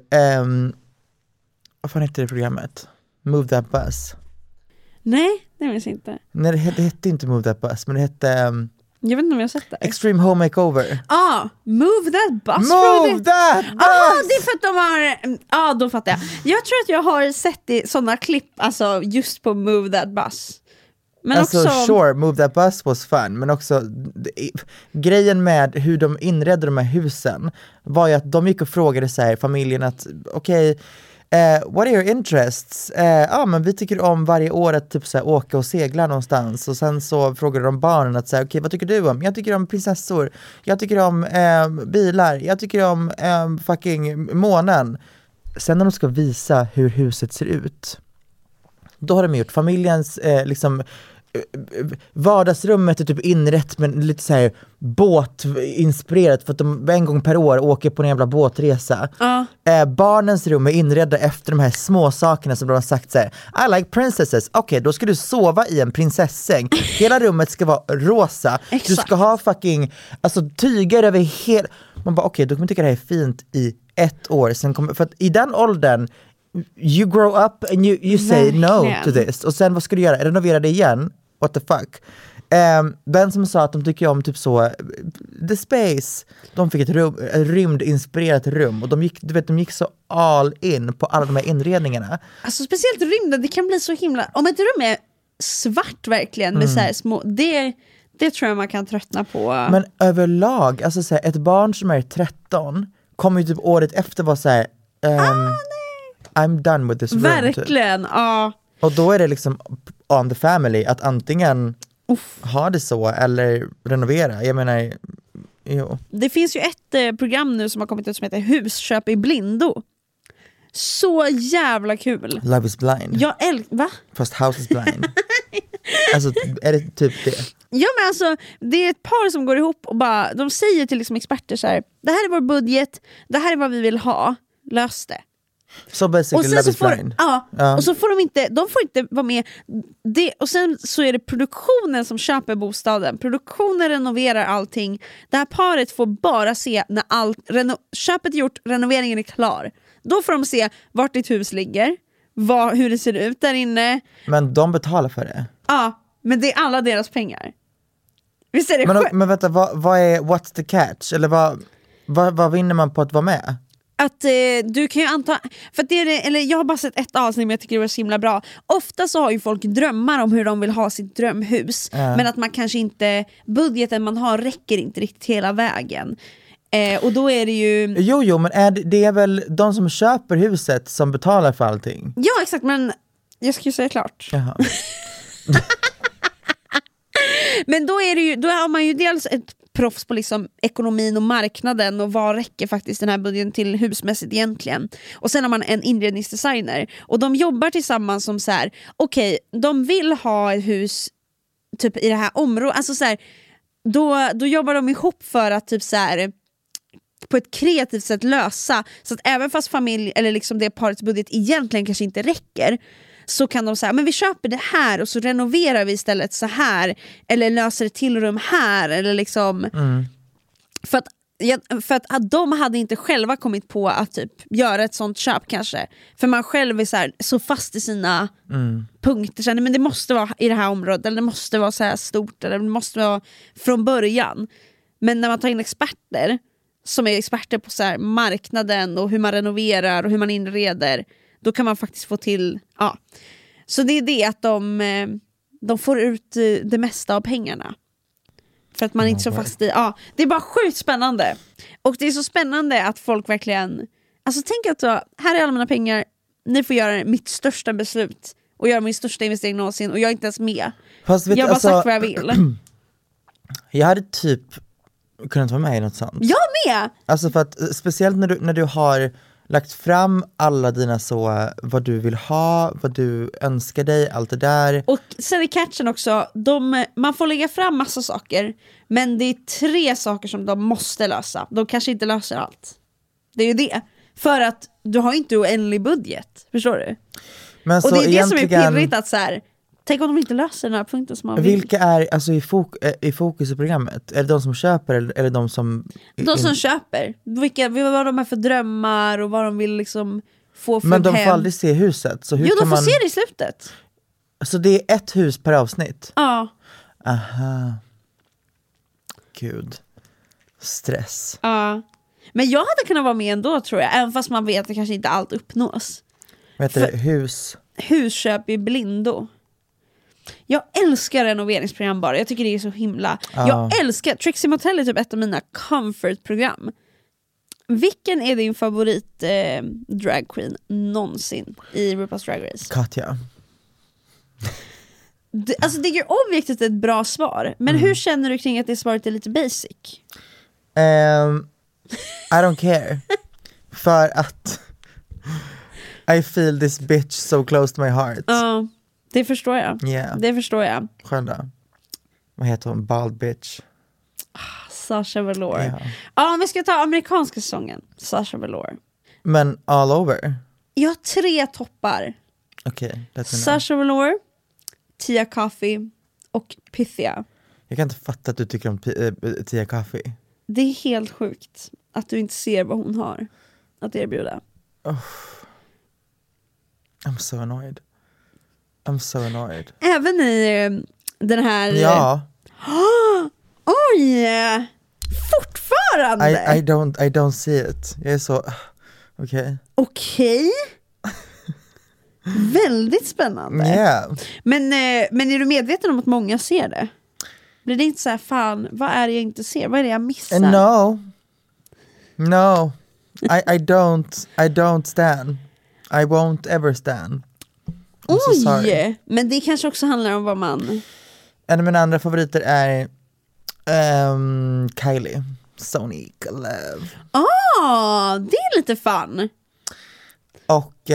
vad fan heter det programmet? Move That Bus? Nej, det minns jag inte. Nej, det hette inte Move That Bus, men det hette jag vet inte om jag har sett det. Extreme Home Makeover. Move That Bus. Move That Bus! Det är för att de har, då fattar jag. Jag tror att jag har sett i sådana klipp, alltså just på Move That Bus. Men alltså också, sure, Move That Bus was fun, men också grejen med hur de inredde de här husen var ju att de gick och frågade så här, familjen att okej, What are your interests? Men vi tycker om varje år att typ, så här, åka och segla någonstans. Och sen så frågar de barnen att säga, okej, vad tycker du om? Jag tycker om prinsessor. Jag tycker om bilar. Jag tycker om fucking månen. Sen när de ska visa hur huset ser ut, då har de gjort familjens liksom vardagsrummet är typ inrätt med lite så här båtinspirerat för att de en gång per år åker på en jävla båtresa. Barnens rum är inredda efter de här små sakerna som de har sagt så här: I like princesses. Okej, då ska du sova i en prinsessäng. Hela rummet ska vara rosa. Du ska ha fucking tyger över hela. Man bara okej, då kommer jag tycka det här är fint i 1 år. Sen kommer, för att i den åldern you grow up and you say no to this. Och sen vad ska du göra? Renovera det igen? What the fuck? Den som sa att de tycker om typ så The Space, de fick ett rymdinspirerat rum och de gick så all in på alla de här inredningarna. Alltså speciellt rymden, det kan bli så himla, om ett rum är svart verkligen med så här små, det tror jag man kan tröttna på. Men överlag, alltså så här, ett barn som är 13 kommer ju typ året efter vara så här I'm done with this room. Verkligen, ja. Och då är det liksom on the family att antingen ha det så eller renovera. Jag menar, jo. Det finns ju ett program nu som har kommit ut som heter Husköp i blindo. Så jävla kul. Love is blind. Va? Fast house is blind. Alltså, är det typ det? Ja, men alltså, det är ett par som går ihop och bara, de säger till liksom experter så här: det här är vår budget, det här är vad vi vill ha, lös det. So basically Love is blind. Och så får de får inte vara med det, och sen så är det produktionen som köper bostaden. Produktionen renoverar allting. Det här paret får bara se när köpet är gjort, renoveringen är klar. Då får de se vart ditt hus ligger, hur det ser ut där inne. Men de betalar för det? Ja, men det är alla deras pengar. Visst är det men vänta, vad är what's the catch? Eller vad vinner man på att vara med? Att du kan ju anta, för att jag har bara sett ett avsnitt men jag tycker det var så himla bra. Ofta så har ju folk drömmar om hur de vill ha sitt drömhus, men att man kanske inte, budgeten man har räcker inte riktigt hela vägen. Och då är det ju... Jo, men det är väl de som köper huset som betalar för allting? Ja, exakt, men jag ska ju säga klart. Jaha. Men då har man ju dels ett proffs på liksom ekonomin och marknaden och vad räcker faktiskt den här budgeten till husmässigt egentligen. Och sen har man en inredningsdesigner och de jobbar tillsammans som så här: okej, de vill ha ett hus typ i det här området, alltså så här, då jobbar de ihop för att typ så här på ett kreativt sätt lösa, så att även fast familj eller liksom det parets budget egentligen kanske inte räcker, så kan de säga, men vi köper det här och så renoverar vi istället så här, eller löser ett till rum här, eller liksom för att de hade inte själva kommit på att typ göra ett sånt köp kanske, för man själv är så fast i sina punkter, så, men det måste vara i det här området, eller det måste vara så här stort, eller det måste vara från början. Men när man tar in experter som är experter på så här marknaden och hur man renoverar och hur man inreder, då kan man faktiskt få till, ja. Så det är det att de får ut det mesta av pengarna. För att man inte är så fast i, ja. Det är bara sjukt spännande. Och det är så spännande att folk verkligen, alltså tänk att här är alla mina pengar, ni får göra mitt största beslut och göra min största investering någonsin och jag är inte ens med. Fast jag har bara sagt vad jag vill. Jag hade typ kunnat vara med i något sånt. Jag med! Alltså för att speciellt när du har lagt fram alla dina vad du vill ha, vad du önskar dig, allt det där. Och sen i catchen också, man får lägga fram massa saker, men det är 3 saker som de måste lösa. De kanske inte löser allt. Det är ju det. För att du har inte oändlig budget, förstår du? Men och det är det som är pirrigt, att så här, tänk om de inte löser den här punkten som man vill. Vilka är alltså i fokus i programmet? Är det de som köper eller de som... De som köper. Vad de har för drömmar och vad de vill liksom få för hem. Men de hem. får aldrig se huset. Så hur jo, kan de får se det i slutet. Så det är ett hus per avsnitt? Ja. Aha. Gud. Stress. Ja. Men jag hade kunnat vara med ändå, tror jag. Även fast man vet att det kanske inte allt uppnås. Vad heter det? Husköp i blindo. Jag älskar renoveringsprogram bara. Jag tycker det är så himla... Jag älskar... Trixie Motel är typ ett av mina comfort-program. Vilken är din favorit drag queen någonsin i RuPaul's Drag Race? Katja. Alltså det är ju objektivt ett bra svar. Men hur känner du kring att det svaret är lite basic? I don't care. För att I feel this bitch so close to my heart. Ja, det förstår jag. Yeah. Det förstår jag. Skönda. Vad heter hon? Bald bitch. Sasha Velour. Ja. Ja, om vi ska ta amerikanska säsongen. Sasha Velour. Men all over? Jag har 3 toppar. Okej, Sasha Velour, Tia Kofi och Pythia. Jag kan inte fatta att du tycker om Tia Kofi. Det är helt sjukt att du inte ser vad hon har att erbjuda. I'm so annoyed. I'm so annoyed. Även i den här... Ja. Oj! Fortfarande? I don't see it. Jag är så... Okej. Okej. Väldigt spännande. Yeah. Men är du medveten om att många ser det? Blir det inte så här, fan, vad är det jag inte ser? Vad är det jag missar? No. I don't stand. I won't ever stand. I'm so sorry. Men det kanske också handlar om vad man... En av mina andra favoriter är Kylie. Sonika Love. Det är lite fun. Och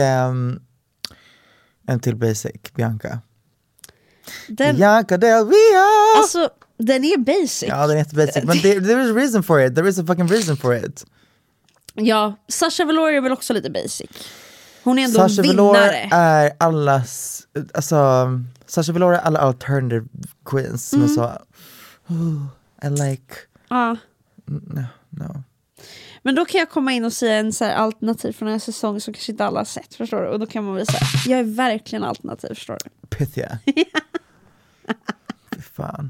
en till basic, Bianca. Bianca Del Rio. Alltså, den är basic. Ja, den är jättebasic. Men there is a reason for it. There is a fucking reason for it. Ja, Sasha Velour är väl också lite basic. Hon är ändå Sasha en Velour vinnare. är allas... Alltså, Sasha Velour är alla alternative queens. Som är så... I like... No. Men då kan jag komma in och säga en så här alternativ från en säsong som kanske inte alla har sett, förstår du? Och då kan man väl säga, jag är verkligen alternativ, förstår du? Pythia. Fy fan.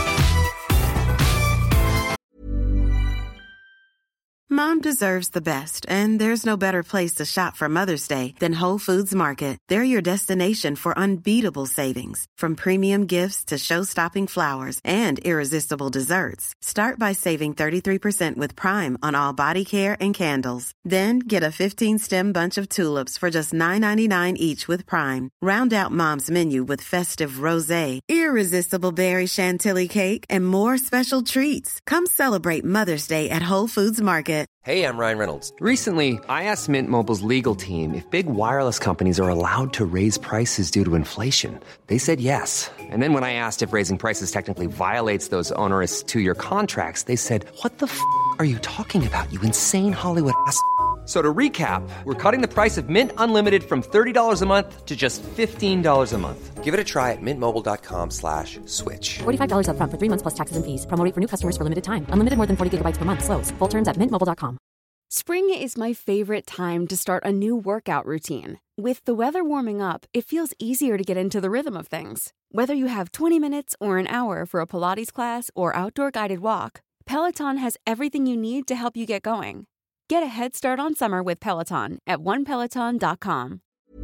Mom deserves the best, and there's no better place to shop for Mother's Day than Whole Foods Market. They're your destination for unbeatable savings, from premium gifts to show-stopping flowers and irresistible desserts. Start by saving 33% with Prime on all body care and candles. Then get a 15-stem bunch of tulips for just $9.99 each with Prime. Round out Mom's menu with festive rosé, irresistible berry chantilly cake, and more special treats. Come celebrate Mother's Day at Whole Foods Market. Hey, I'm Ryan Reynolds. Recently, I asked Mint Mobile's legal team if big wireless companies are allowed to raise prices due to inflation. They said yes. And then when I asked if raising prices technically violates those onerous 2-year contracts, they said, "What the f*** are you talking about, you insane Hollywood ass?" So to recap, we're cutting the price of Mint Unlimited from $30 a month to just $15 a month. Give it a try at mintmobile.com/switch. $45 up front for 3 months plus taxes and fees. Promo rate for new customers for limited time. Unlimited more than 40 gigabytes per month. Slows full terms at mintmobile.com. Spring is my favorite time to start a new workout routine. With the weather warming up, it feels easier to get into the rhythm of things. Whether you have 20 minutes or an hour for a Pilates class or outdoor guided walk, Peloton has everything you need to help you get going. Get a head start on summer with Peloton at onepeloton.com.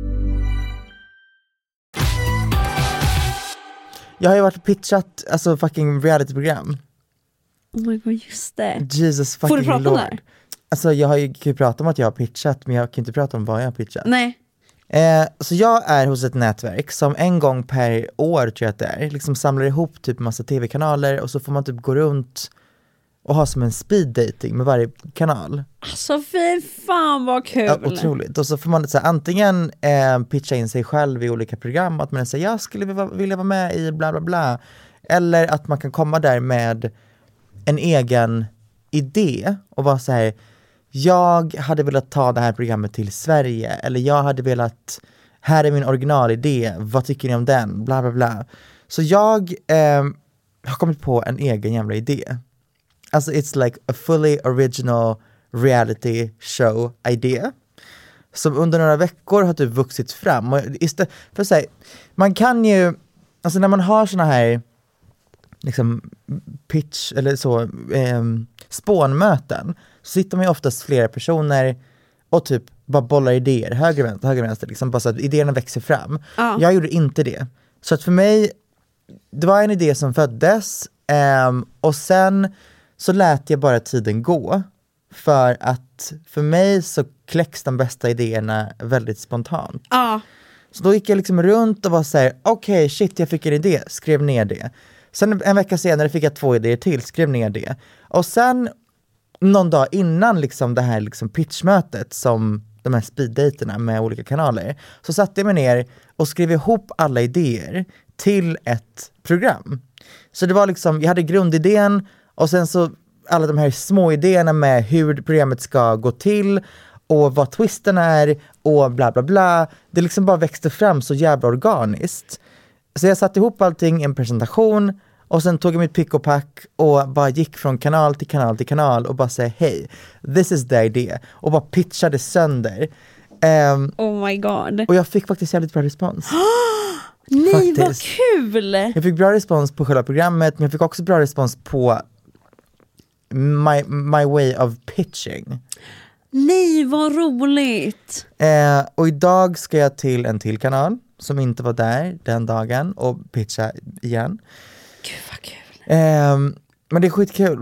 Jag har ju varit och pitchat alltså fucking realityprogram. Oh my god, just det. Jesus fucking Får du prata om Lord. det? Alltså jag har ju kan ju prata om att jag har pitchat, men jag kan inte prata om vad jag har pitchat. Nej. Så jag är hos ett nätverk som en gång per år, tror jag att det är, liksom samlar ihop typ massa tv-kanaler, och så får man typ gå runt och ha som en speed dating med varje kanal. Alltså fy fan vad kul. Ja, otroligt. Och så får man så här, antingen pitcha in sig själv i olika program, att man säger jag skulle vilja vara med i bla bla bla, eller att man kan komma där med en egen idé och vara så här: jag hade velat ta det här programmet till Sverige, eller jag hade velat, här är min originalidé, vad tycker ni om den, bla bla bla. Så jag har kommit på en egen jävla idé. Alltså it's like a fully original reality show idea som under några veckor har typ vuxit fram. Och för att säga, man kan ju, alltså när man har såna här liksom pitch eller så spånmöten, så sitter man ju oftast flera personer och typ bara bollar idéer höger vänster liksom, bara så att idéerna växer fram. Jag gjorde inte det. Så att för mig, det var en idé som föddes och sen så lät jag bara tiden gå. För att för mig så kläcks de bästa idéerna väldigt spontant. Så då gick jag liksom runt och var såhär, okej, shit, jag fick en idé, skrev ner det. Sen en vecka senare fick jag 2 idéer till, skrev ner det. Och sen någon dag innan liksom det här liksom pitchmötet, som de här speeddejterna med olika kanaler, så satte jag mig ner och skrev ihop alla idéer till ett program. Så det var liksom, jag hade grundidén och sen så alla de här små idéerna med hur programmet ska gå till och vad twisten är och bla bla bla. Det liksom bara växte fram så jävla organiskt. Så jag satte ihop allting i en presentation och sen tog jag mitt pick och pack och bara gick från kanal till kanal till kanal och bara säga hej, this is the idea, och bara pitchade sönder. Oh my god. Och jag fick faktiskt jävligt bra respons. Nej, faktiskt. vad kul! Jag fick bra respons på själva programmet, men jag fick också bra respons på my way of pitching. Nej, vad roligt! Och idag ska jag till en till kanal som inte var där den dagen och pitcha igen. Gud vad kul. Men det är skitkul.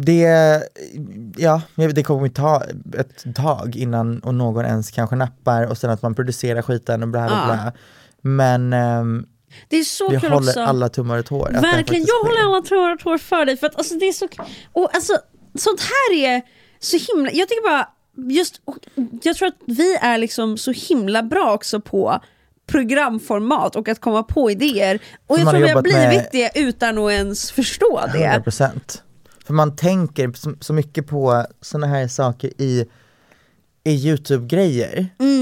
Det kommer att ta ett tag innan och någon ens kanske nappar och sen att man producerar skiten och bla bla bla. Men det är så jag kul håller också. alla tummar och tår. Verkligen, jag håller alla tummar och tår för dig. För att alltså, det är så, och alltså, sånt här är så himla... Jag tycker bara, jag tror att vi är liksom så himla bra också på programformat och att komma på idéer. Och jag tror vi har blivit det utan att ens förstå det. 100%. För man tänker så mycket på såna här saker i YouTube-grejer.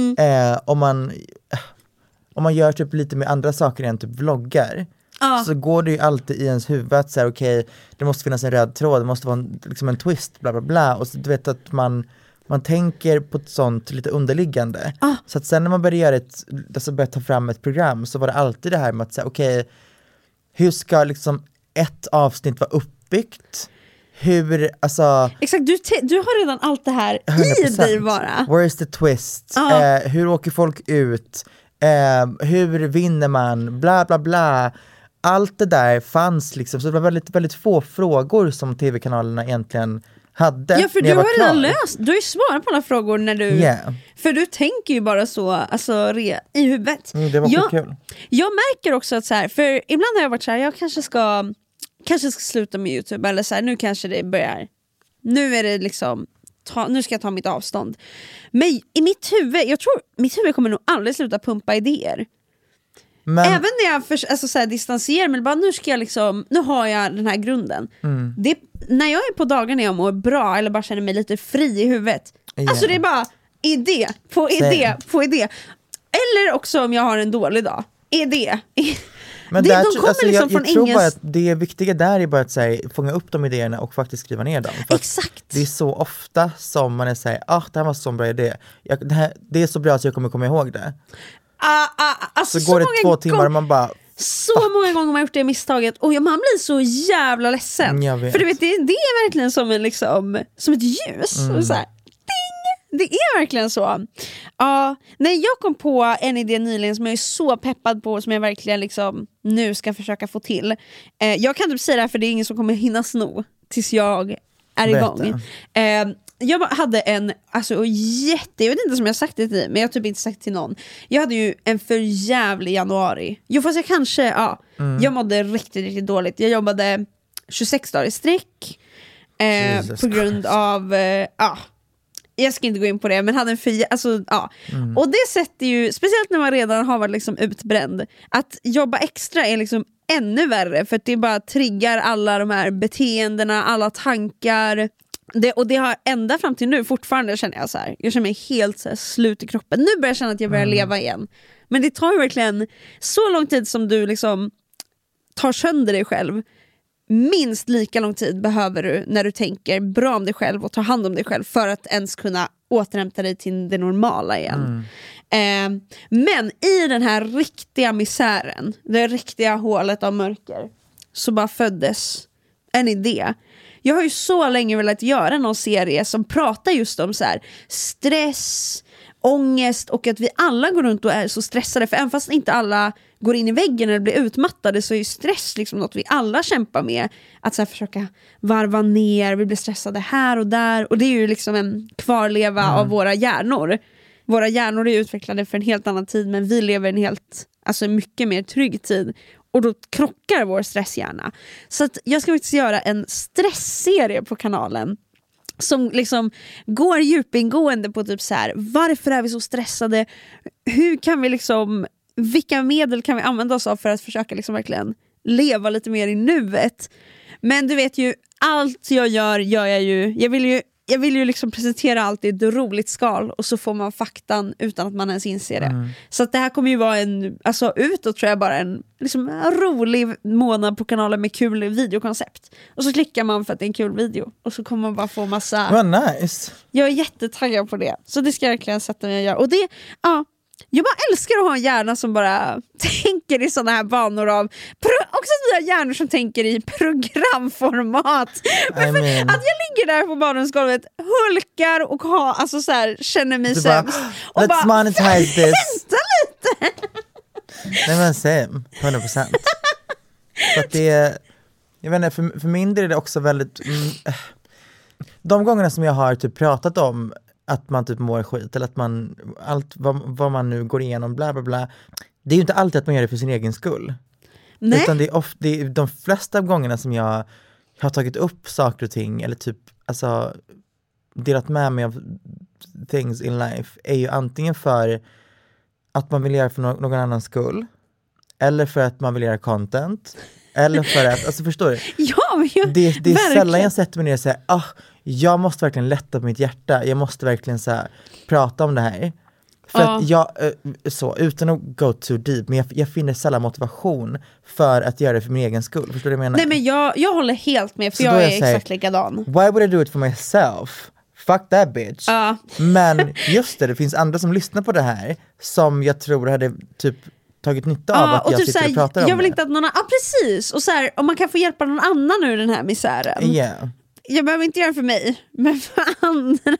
Om man gör typ lite med andra saker än typ vloggar, så går det ju alltid i ens huvud att säga okej, det måste finnas en röd tråd, det måste vara liksom en twist, bla bla bla. Och så, du vet att man tänker på ett sånt lite underliggande. Så att sen när man började började ta fram ett program, så var det alltid det här med att säga okej, hur ska liksom ett avsnitt vara uppbyggt? Hur, alltså... Exakt, du har redan allt det här 100%. i dig bara. Where is the twist? Hur åker folk ut? Hur vinner man? Bla bla bla. Allt det där fanns liksom, så det var väldigt, väldigt få frågor som tv-kanalerna egentligen hade. Ja, för du har redan löst, du har ju svarat på alla frågor när du... För du tänker ju bara så, alltså i huvudet. Det var kul. Jag märker också att så här, för ibland har jag varit så här, jag kanske ska sluta med YouTube, eller så här, nu kanske det börjar, nu är det liksom nu ska jag ta mitt avstånd. Men i mitt huvud, jag tror mitt huvud kommer nog aldrig sluta pumpa idéer. Men... Även när jag så här, distanserar mig, bara nu ska jag liksom, nu har jag den här grunden. Det, när jag är på dagar när jag mår bra eller bara känner mig lite fri i huvudet, alltså det är bara idé på idé på idé. Eller också om jag har en dålig dag, idé. Men de kommer alltså, liksom jag tror bara att det viktiga där är bara att här, fånga upp de idéerna och faktiskt skriva ner dem. För exakt. Det är så ofta som man är såhär, det här var så bra idé. Det är så bra att jag kommer komma ihåg det. Alltså, så går det 2 timmar och man bara... Så många gånger har man gjort det misstaget och man blir så jävla ledsen. För du vet, det är verkligen som en liksom, som ett ljus. Och så här, ding! Det är verkligen så. När jag kom på en idé nyligen som jag är så peppad på, som jag verkligen liksom nu ska försöka få till. Jag kan typ säga det här, för det är ingen som kommer hinna sno tills jag är igång. Jag hade en, alltså jag vet inte som jag sagt det till, men jag har typ inte sagt till någon. Jag hade ju en för jävlig januari. Jo, fast jag kanske, jag mådde riktigt, riktigt dåligt. Jag jobbade 26 dagar i sträck på grund av, jag ska inte gå in på det, men hade en och det sätter ju, speciellt när man redan har varit liksom utbränd, att jobba extra är liksom ännu värre, för att det bara triggar alla de här beteendena, alla tankar. Och det har ända fram till nu fortfarande, känner jag så här. Jag känner mig helt så här, slut i kroppen. Nu börjar jag känna att jag börjar leva igen. Men det tar ju verkligen så lång tid som du liksom tar sönder dig själv. Minst lika lång tid behöver du när du tänker bra om dig själv och tar hand om dig själv, för att ens kunna återhämta dig till det normala igen. Men i den här riktiga misären, det riktiga hålet av mörker, så bara föddes en idé. Jag har ju så länge velat göra någon serie som pratar just om så här stress ångest och att vi alla går runt och är så stressade. För även fast inte alla går in i väggen eller blir utmattade så är ju stress liksom något vi alla kämpar med. Att så här försöka varva ner, vi blir stressade här och där. Och det är ju liksom en kvarleva av våra hjärnor. Våra hjärnor är utvecklade för en helt annan tid, men vi lever en alltså mycket mer trygg tid. Och då krockar vår stresshjärna. Så att jag ska faktiskt göra en stressserie på kanalen. Som liksom går djupingående på typ så här: varför är vi så stressade? Hur kan vi liksom, vilka medel kan vi använda oss av för att försöka liksom verkligen leva lite mer i nuet? Men du vet ju, allt jag gör jag ju. Jag vill ju liksom presentera allt i ett roligt skal och så får man faktan utan att man ens inser det. Så att det här kommer ju vara alltså utåt tror jag bara en rolig månad på kanalen med kul videokoncept. Och så klickar man för att det är en kul video och så kommer man bara få massa... Vad nice. Jag är jättetaggad på det. Så det ska jag verkligen sätta mig och göra. Och det, jag bara älskar att ha en hjärna som bara tänker i sådana här banor av också att vi har hjärnor som tänker i programformat. Men att jag ligger där på badrumsgolvet, hulkar och alltså så här, känner mig sämst. Och let's monetize this. Vänta lite. Nej men same, 100%. Så att det, jag vet inte, för min del är det också väldigt de gångerna som jag har typ pratat om att man typ mår skit eller att man allt vad man nu går igenom bla bla bla, det är ju inte alltid att man gör det för sin egen skull. Nej. Utan det är de flesta gångerna som jag har tagit upp saker och ting eller typ alltså delat med mig av things in life är ju antingen för att man vill göra för någon annans skull eller för att man vill göra content eller för att, alltså förstår du? Ja, det är sällan jag sätter mig ner och säger jag måste verkligen lätta på mitt hjärta. Jag måste verkligen så här, prata om det här. För att jag, så, utan att go too deep, men jag finner sällan motivation för att göra det för min egen skull. Förstår du vad jag menar? Nej men jag håller helt med, för jag är exakt likadan. Why would I do it for myself? Fuck that bitch. Men just det finns andra som lyssnar på det här som jag tror hade typ tagit nytta av att jag typ sitter såhär, och pratar om jag vill det. Inte att någon precis. Och så här, om man kan få hjälpa någon annan ur den här misären. Yeah. Jag behöver inte göra det för mig, men för andra.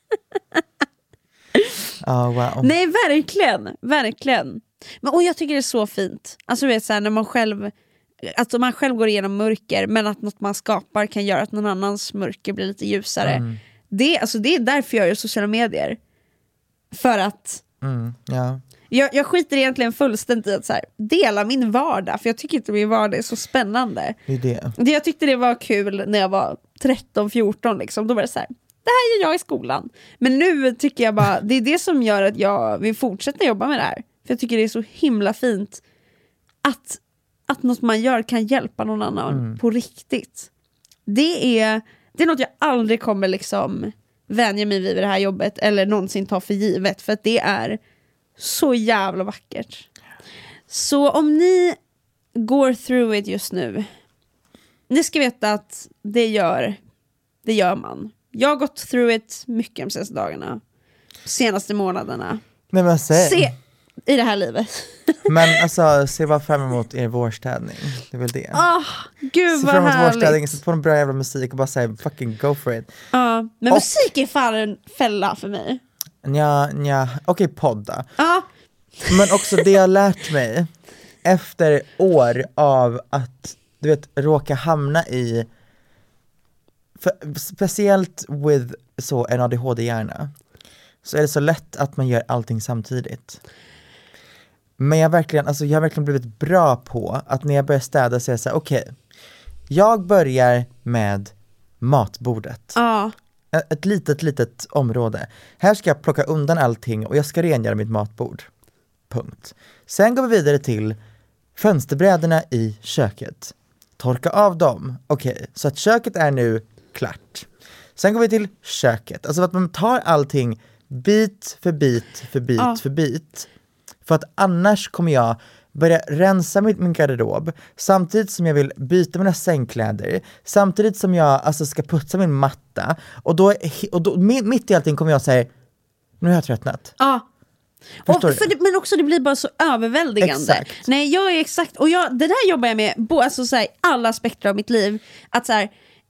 Wow. Nej, verkligen. Men, och jag tycker det är så fint. Alltså du vet så här, när man själv, alltså man själv går igenom mörker, men att något man skapar kan göra att någon annans mörker blir lite ljusare. Det är därför jag gör sociala medier. För att jag skiter egentligen fullständigt i att så här, dela min vardag. För jag tycker inte min vardag är så spännande. Det jag tyckte det var kul när jag var 13-14 liksom. Då var det så här, det här gör jag i skolan. Men nu tycker jag bara, det är det som gör att jag vill fortsätta jobba med det här. För jag tycker det är så himla fint att något man gör kan hjälpa någon annan på riktigt. Det är något jag aldrig kommer liksom vänja mig vid det här jobbet eller någonsin ta för givet. För att det är så jävla vackert. Så om ni går through it just nu, ni ska veta att det gör man. Jag har gått through it mycket de senaste dagarna, senaste månaderna. Nej, men se i det här livet. Men alltså, se bara fram emot er vårstädning. Det är väl det. Gud se vad fram emot härligt. vårstädning, sätt på en bra jävla musik och bara säga fucking go for it. Men musik är fan en fälla för mig. Nja, okej, podda. Men också det jag har lärt mig efter år av att du vet, råka hamna i speciellt with så en ADHD-hjärna, så är det så lätt att man gör allting samtidigt. Men jag har verkligen blivit bra på att när jag börjar städa säga så här, okej, jag börjar med matbordet. Ett litet område. Här ska jag plocka undan allting och jag ska rengöra mitt matbord. Punkt. Sen går vi vidare till fönsterbrädorna i köket. Torka av dem. Okej, så att köket är nu klart. Sen går vi till köket. Alltså att man tar allting bit för bit. För att annars kommer jag börja rensa min garderob samtidigt som jag vill byta mina sängkläder, samtidigt som jag alltså ska putsa min matta, och då mitt i allting kommer jag säga, nu har jag tröttnat. Men också det blir bara så överväldigande. Exakt. Nej, jag är exakt. Och det där jobbar jag med på alltså, alla aspekter av mitt liv. Att så här,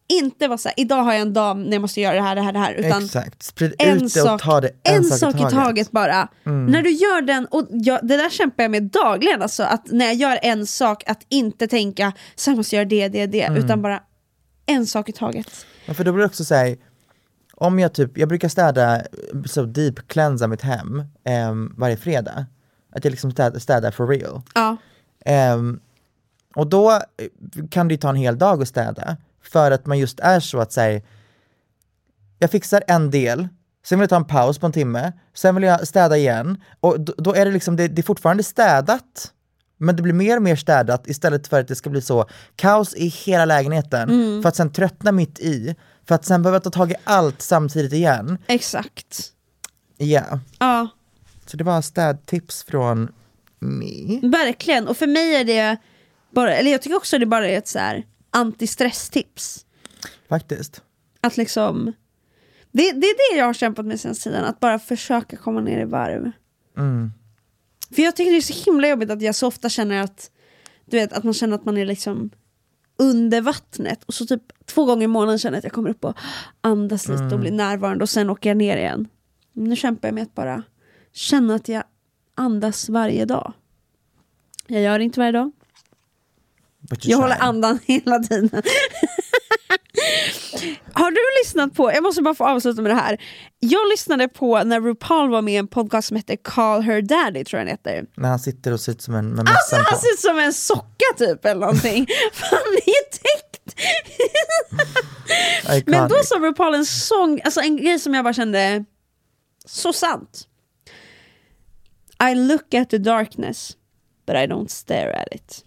inte vara så här, idag har jag en dag när jag måste göra det här, utan exakt, sprid ut det och ta det en sak i taget bara. När du gör den, och det där kämpar jag med dagligen, alltså, att när jag gör en sak, att inte tänka så jag måste göra det, utan bara en sak i taget. Ja, för då blir det också så här, om jag brukar städa, så deep cleansa mitt hem varje fredag, att jag liksom städar for real. Ja. Och då kan det ju ta en hel dag att städa, för att man just är så att säga, jag fixar en del, sen vill jag ta en paus på en timme, sen vill jag städa igen, och då är det liksom, det är fortfarande städat, men det blir mer och mer städat istället för att det ska bli så kaos i hela lägenheten, för att sen tröttna mitt i, för att sen behöva ta tag i allt samtidigt igen. Exakt. Ja. Ja. Så det var städtips från mig. Verkligen, och för mig är det bara, eller jag tycker också det bara är ett så här antistress-tips. Faktiskt. Att liksom, det är det jag har kämpat med sen sidan, att bara försöka komma ner i varv. För jag tycker det är så himla jobbigt att jag så ofta känner att, du vet, att man känner att man är liksom under vattnet, och så typ 2 gånger i månaden känner jag att jag kommer upp och andas lite och blir närvarande, och sen åker jag ner igen. Nu kämpar jag med att bara känna att jag andas varje dag. Jag gör det inte varje dag. Jag håller andan hela tiden. Har du lyssnat på, jag måste bara få avsluta med det här. Jag lyssnade på när RuPaul var med i en podcast som heter Call Her Daddy, tror jag den heter. När han sitter och ser ut som en med alltså, han ser ut som en socka typ eller någonting. Fan, det är täckt. Men då sa RuPaul en sång, alltså en grej som jag bara kände så sant. I look at the darkness but I don't stare at it.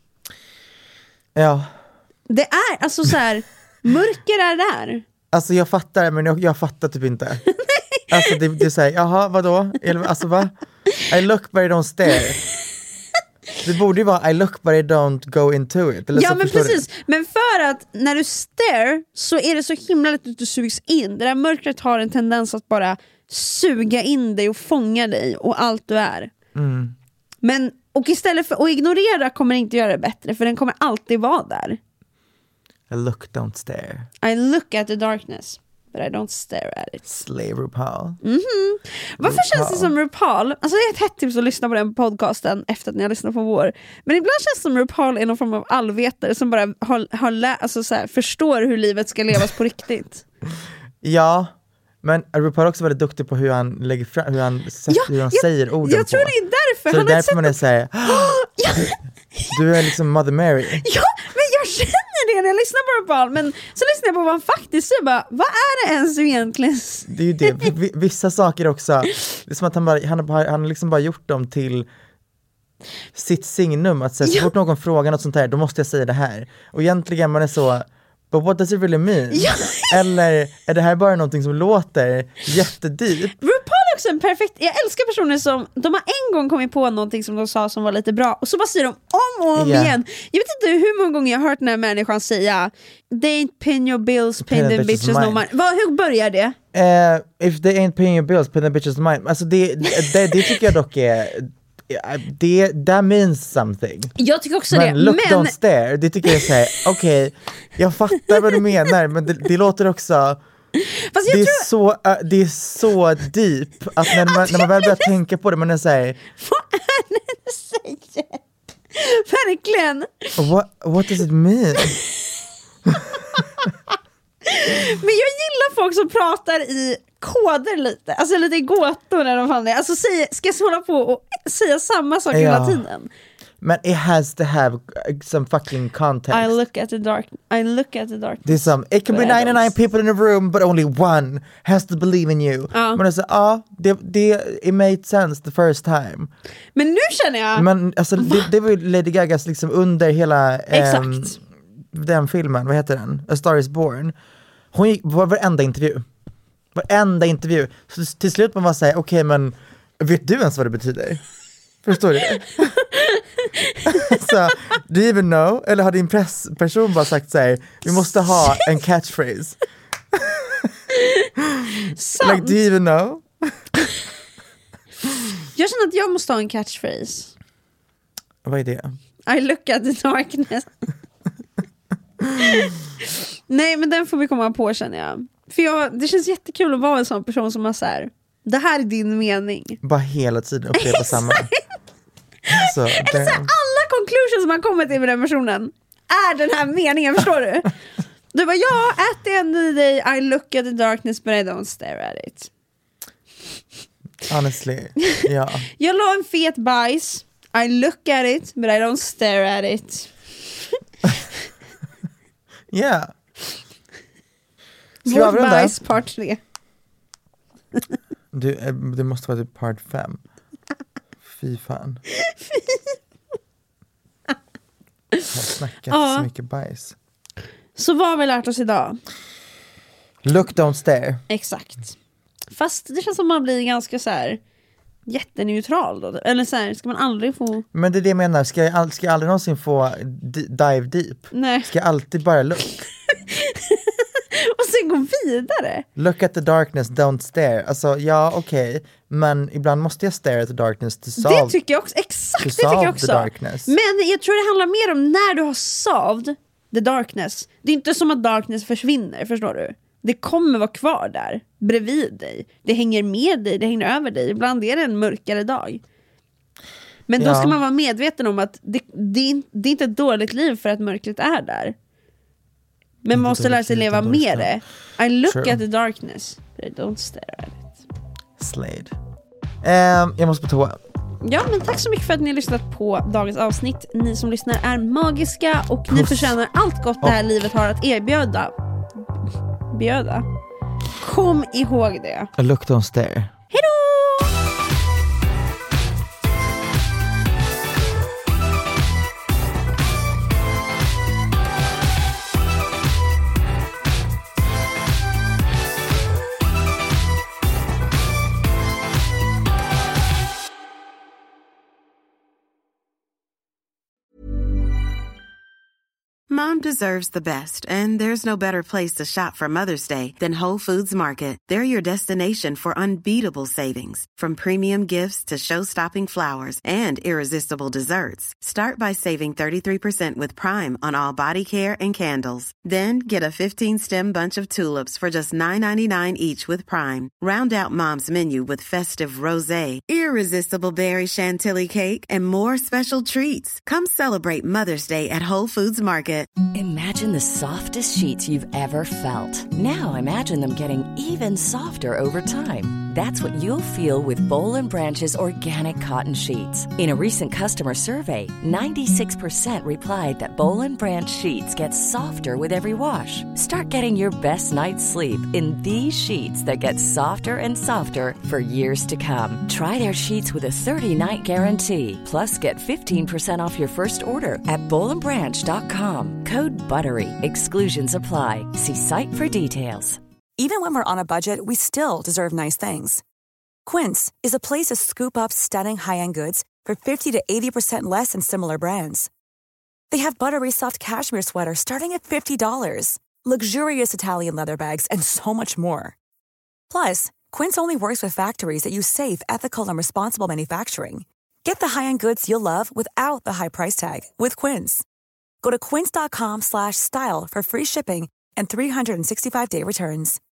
Ja. Det är alltså så här, mörker är där. Alltså jag fattar, men jag fattar typ inte. Alltså det säger, jaha, vadå? Alltså va? I look but I don't stare. Det borde ju vara I look but I don't go into it. Eller ja, så, men precis. Du? Men för att när du stare så är det så himla lätt att du sugs in. Det där mörkret har en tendens att bara suga in dig och fånga dig och allt du är. Men, och istället för att ignorera kommer inte göra det bättre, för den kommer alltid vara där. I look, don't stare. I look at the darkness but I don't stare at it. Slay RuPaul. Varför känns det som RuPaul? Alltså det är ett hett tips att lyssna på den podcasten efter att ni har lyssnat på vår. Men ibland känns det som RuPaul är någon form av allvetare som bara alltså så här, förstår hur livet ska levas på riktigt. Ja, men RuPaul är också väldigt duktig på hur han lägger fram, hur han säger orden. Jag tror det är därför. Så det är därför man är såhär, du är liksom Mother Mary. Ja, men jag känner det när jag lyssnar på RuPaul. Men så lyssnar jag på vad han faktiskt säger, bara, vad är det ens egentligen? Det är ju det, vissa saker också. Det är som att han har liksom bara gjort dem till sitt signum. Att så fort någon frågar något sånt här, då måste jag säga det här. Och egentligen man är så, but what does it really mean? Ja. Eller är det här bara någonting som låter jättedyrt? RuPaul är också en perfekt, jag älskar personer som, de har en gång kommit på någonting som de sa som var lite bra, och så bara säger de om och om igen. Jag vet inte hur många gånger jag har hört den här människan säga they ain't paying your bills, pay the bitches no money. Hur börjar det? If they ain't paying your bills, pay the bitches no money. Alltså det tycker jag dock är, that means something. Jag tycker också men det. Look, don't stare. Det tycker jag säger, okej, jag fattar vad du menar, men det låter också, det är så deep att när man väl börjar tänka på det, man är såhär, vad är det du säger? Verkligen. What does it mean? Men jag gillar folk som pratar i koder lite, alltså lite i gåtor när de fan är. Alltså ska jag hålla på och säga samma sak hela tiden? Men it has to have some fucking context. I look at the dark. Det är som, it can be 99 people in a room but only one has to believe in you. Men alltså, it made sense the first time. Men nu känner jag, men alltså det var ju Lady Gagas liksom under hela exakt. Den filmen, vad heter den? A Star is Born. Hon gick på varenda intervju. Så till slut man var säga, okej, men vet du ens vad det betyder? Förstår du? Så, do you even know? Eller har din pressperson bara sagt såhär, vi måste ha en catchphrase? Like, do you even know? Jag känner att jag måste ha en catchphrase. Vad är det? I look at the darkness. Nej, men den får vi komma på, känner jag. För det känns jättekul att vara en sån person som har så här, det här är din mening. Bara hela tiden upprepa samma. Så, eller så här, alla conclusions man kommer till med den personen är den här meningen, förstår du? Du bara, ja, at the end of the day I look at the darkness but I don't stare at it. Honestly, ja. Jag la en fet bajs, I look at it but I don't stare at it. Yeah. Vårt bajs part 3. Det måste vara typ part 5. Fy fan. Jag har snackat så mycket bajs. Så vad har vi lärt oss idag? Look, don't stare. Exakt. Fast det känns som man blir ganska så här jätteneutral då. Eller så här, ska man aldrig få... Men det är det jag menar, ska jag aldrig någonsin få dive deep? Nej. Ska jag alltid bara look? Och sen gå vidare. Look at the darkness, don't stare. Alltså ja, okej. Men ibland måste jag stare at the darkness to solve. Det tycker jag också, exakt, det tycker jag the också. Darkness. Men jag tror det handlar mer om när du har solved the darkness. Det är inte som att darkness försvinner, förstår du? Det kommer vara kvar där, bredvid dig. Det hänger med dig, det hänger över dig. Ibland är det en mörkare dag. Men då ska man vara medveten om att det är inte ett dåligt liv för att mörkret är där. Men man måste lära sig leva med det. I look at the darkness but I don't stare at it. Slade. Jag måste på toa. Ja, men tack så mycket för att ni har lyssnat på dagens avsnitt. Ni som lyssnar är magiska och ni förtjänar allt gott det här livet har att erbjuda. Kom ihåg det. A look, don't stare. Hej då! Mom deserves the best, and there's no better place to shop for Mother's Day than Whole Foods Market. They're your destination for unbeatable savings, from premium gifts to show-stopping flowers and irresistible desserts. Start by saving 33% with Prime on all body care and candles. Then get a 15-stem bunch of tulips for just $9.99 each with Prime. Round out Mom's menu with festive rosé, irresistible berry chantilly cake, and more special treats. Come celebrate Mother's Day at Whole Foods Market. Imagine the softest sheets you've ever felt. Now imagine them getting even softer over time. That's what you'll feel with Boll & Branch's organic cotton sheets. In a recent customer survey, 96% replied that Boll & Branch sheets get softer with every wash. Start getting your best night's sleep in these sheets that get softer and softer for years to come. Try their sheets with a 30-night guarantee. Plus, get 15% off your first order at bollandbranch.com. Code BUTTERY. Exclusions apply. See site for details. Even when we're on a budget, we still deserve nice things. Quince is a place to scoop up stunning high-end goods for 50 to 80% less than similar brands. They have buttery soft cashmere sweaters starting at $50, luxurious Italian leather bags, and so much more. Plus, Quince only works with factories that use safe, ethical, and responsible manufacturing. Get the high-end goods you'll love without the high price tag with Quince. Go to quince.com/style for free shipping and 365-day returns.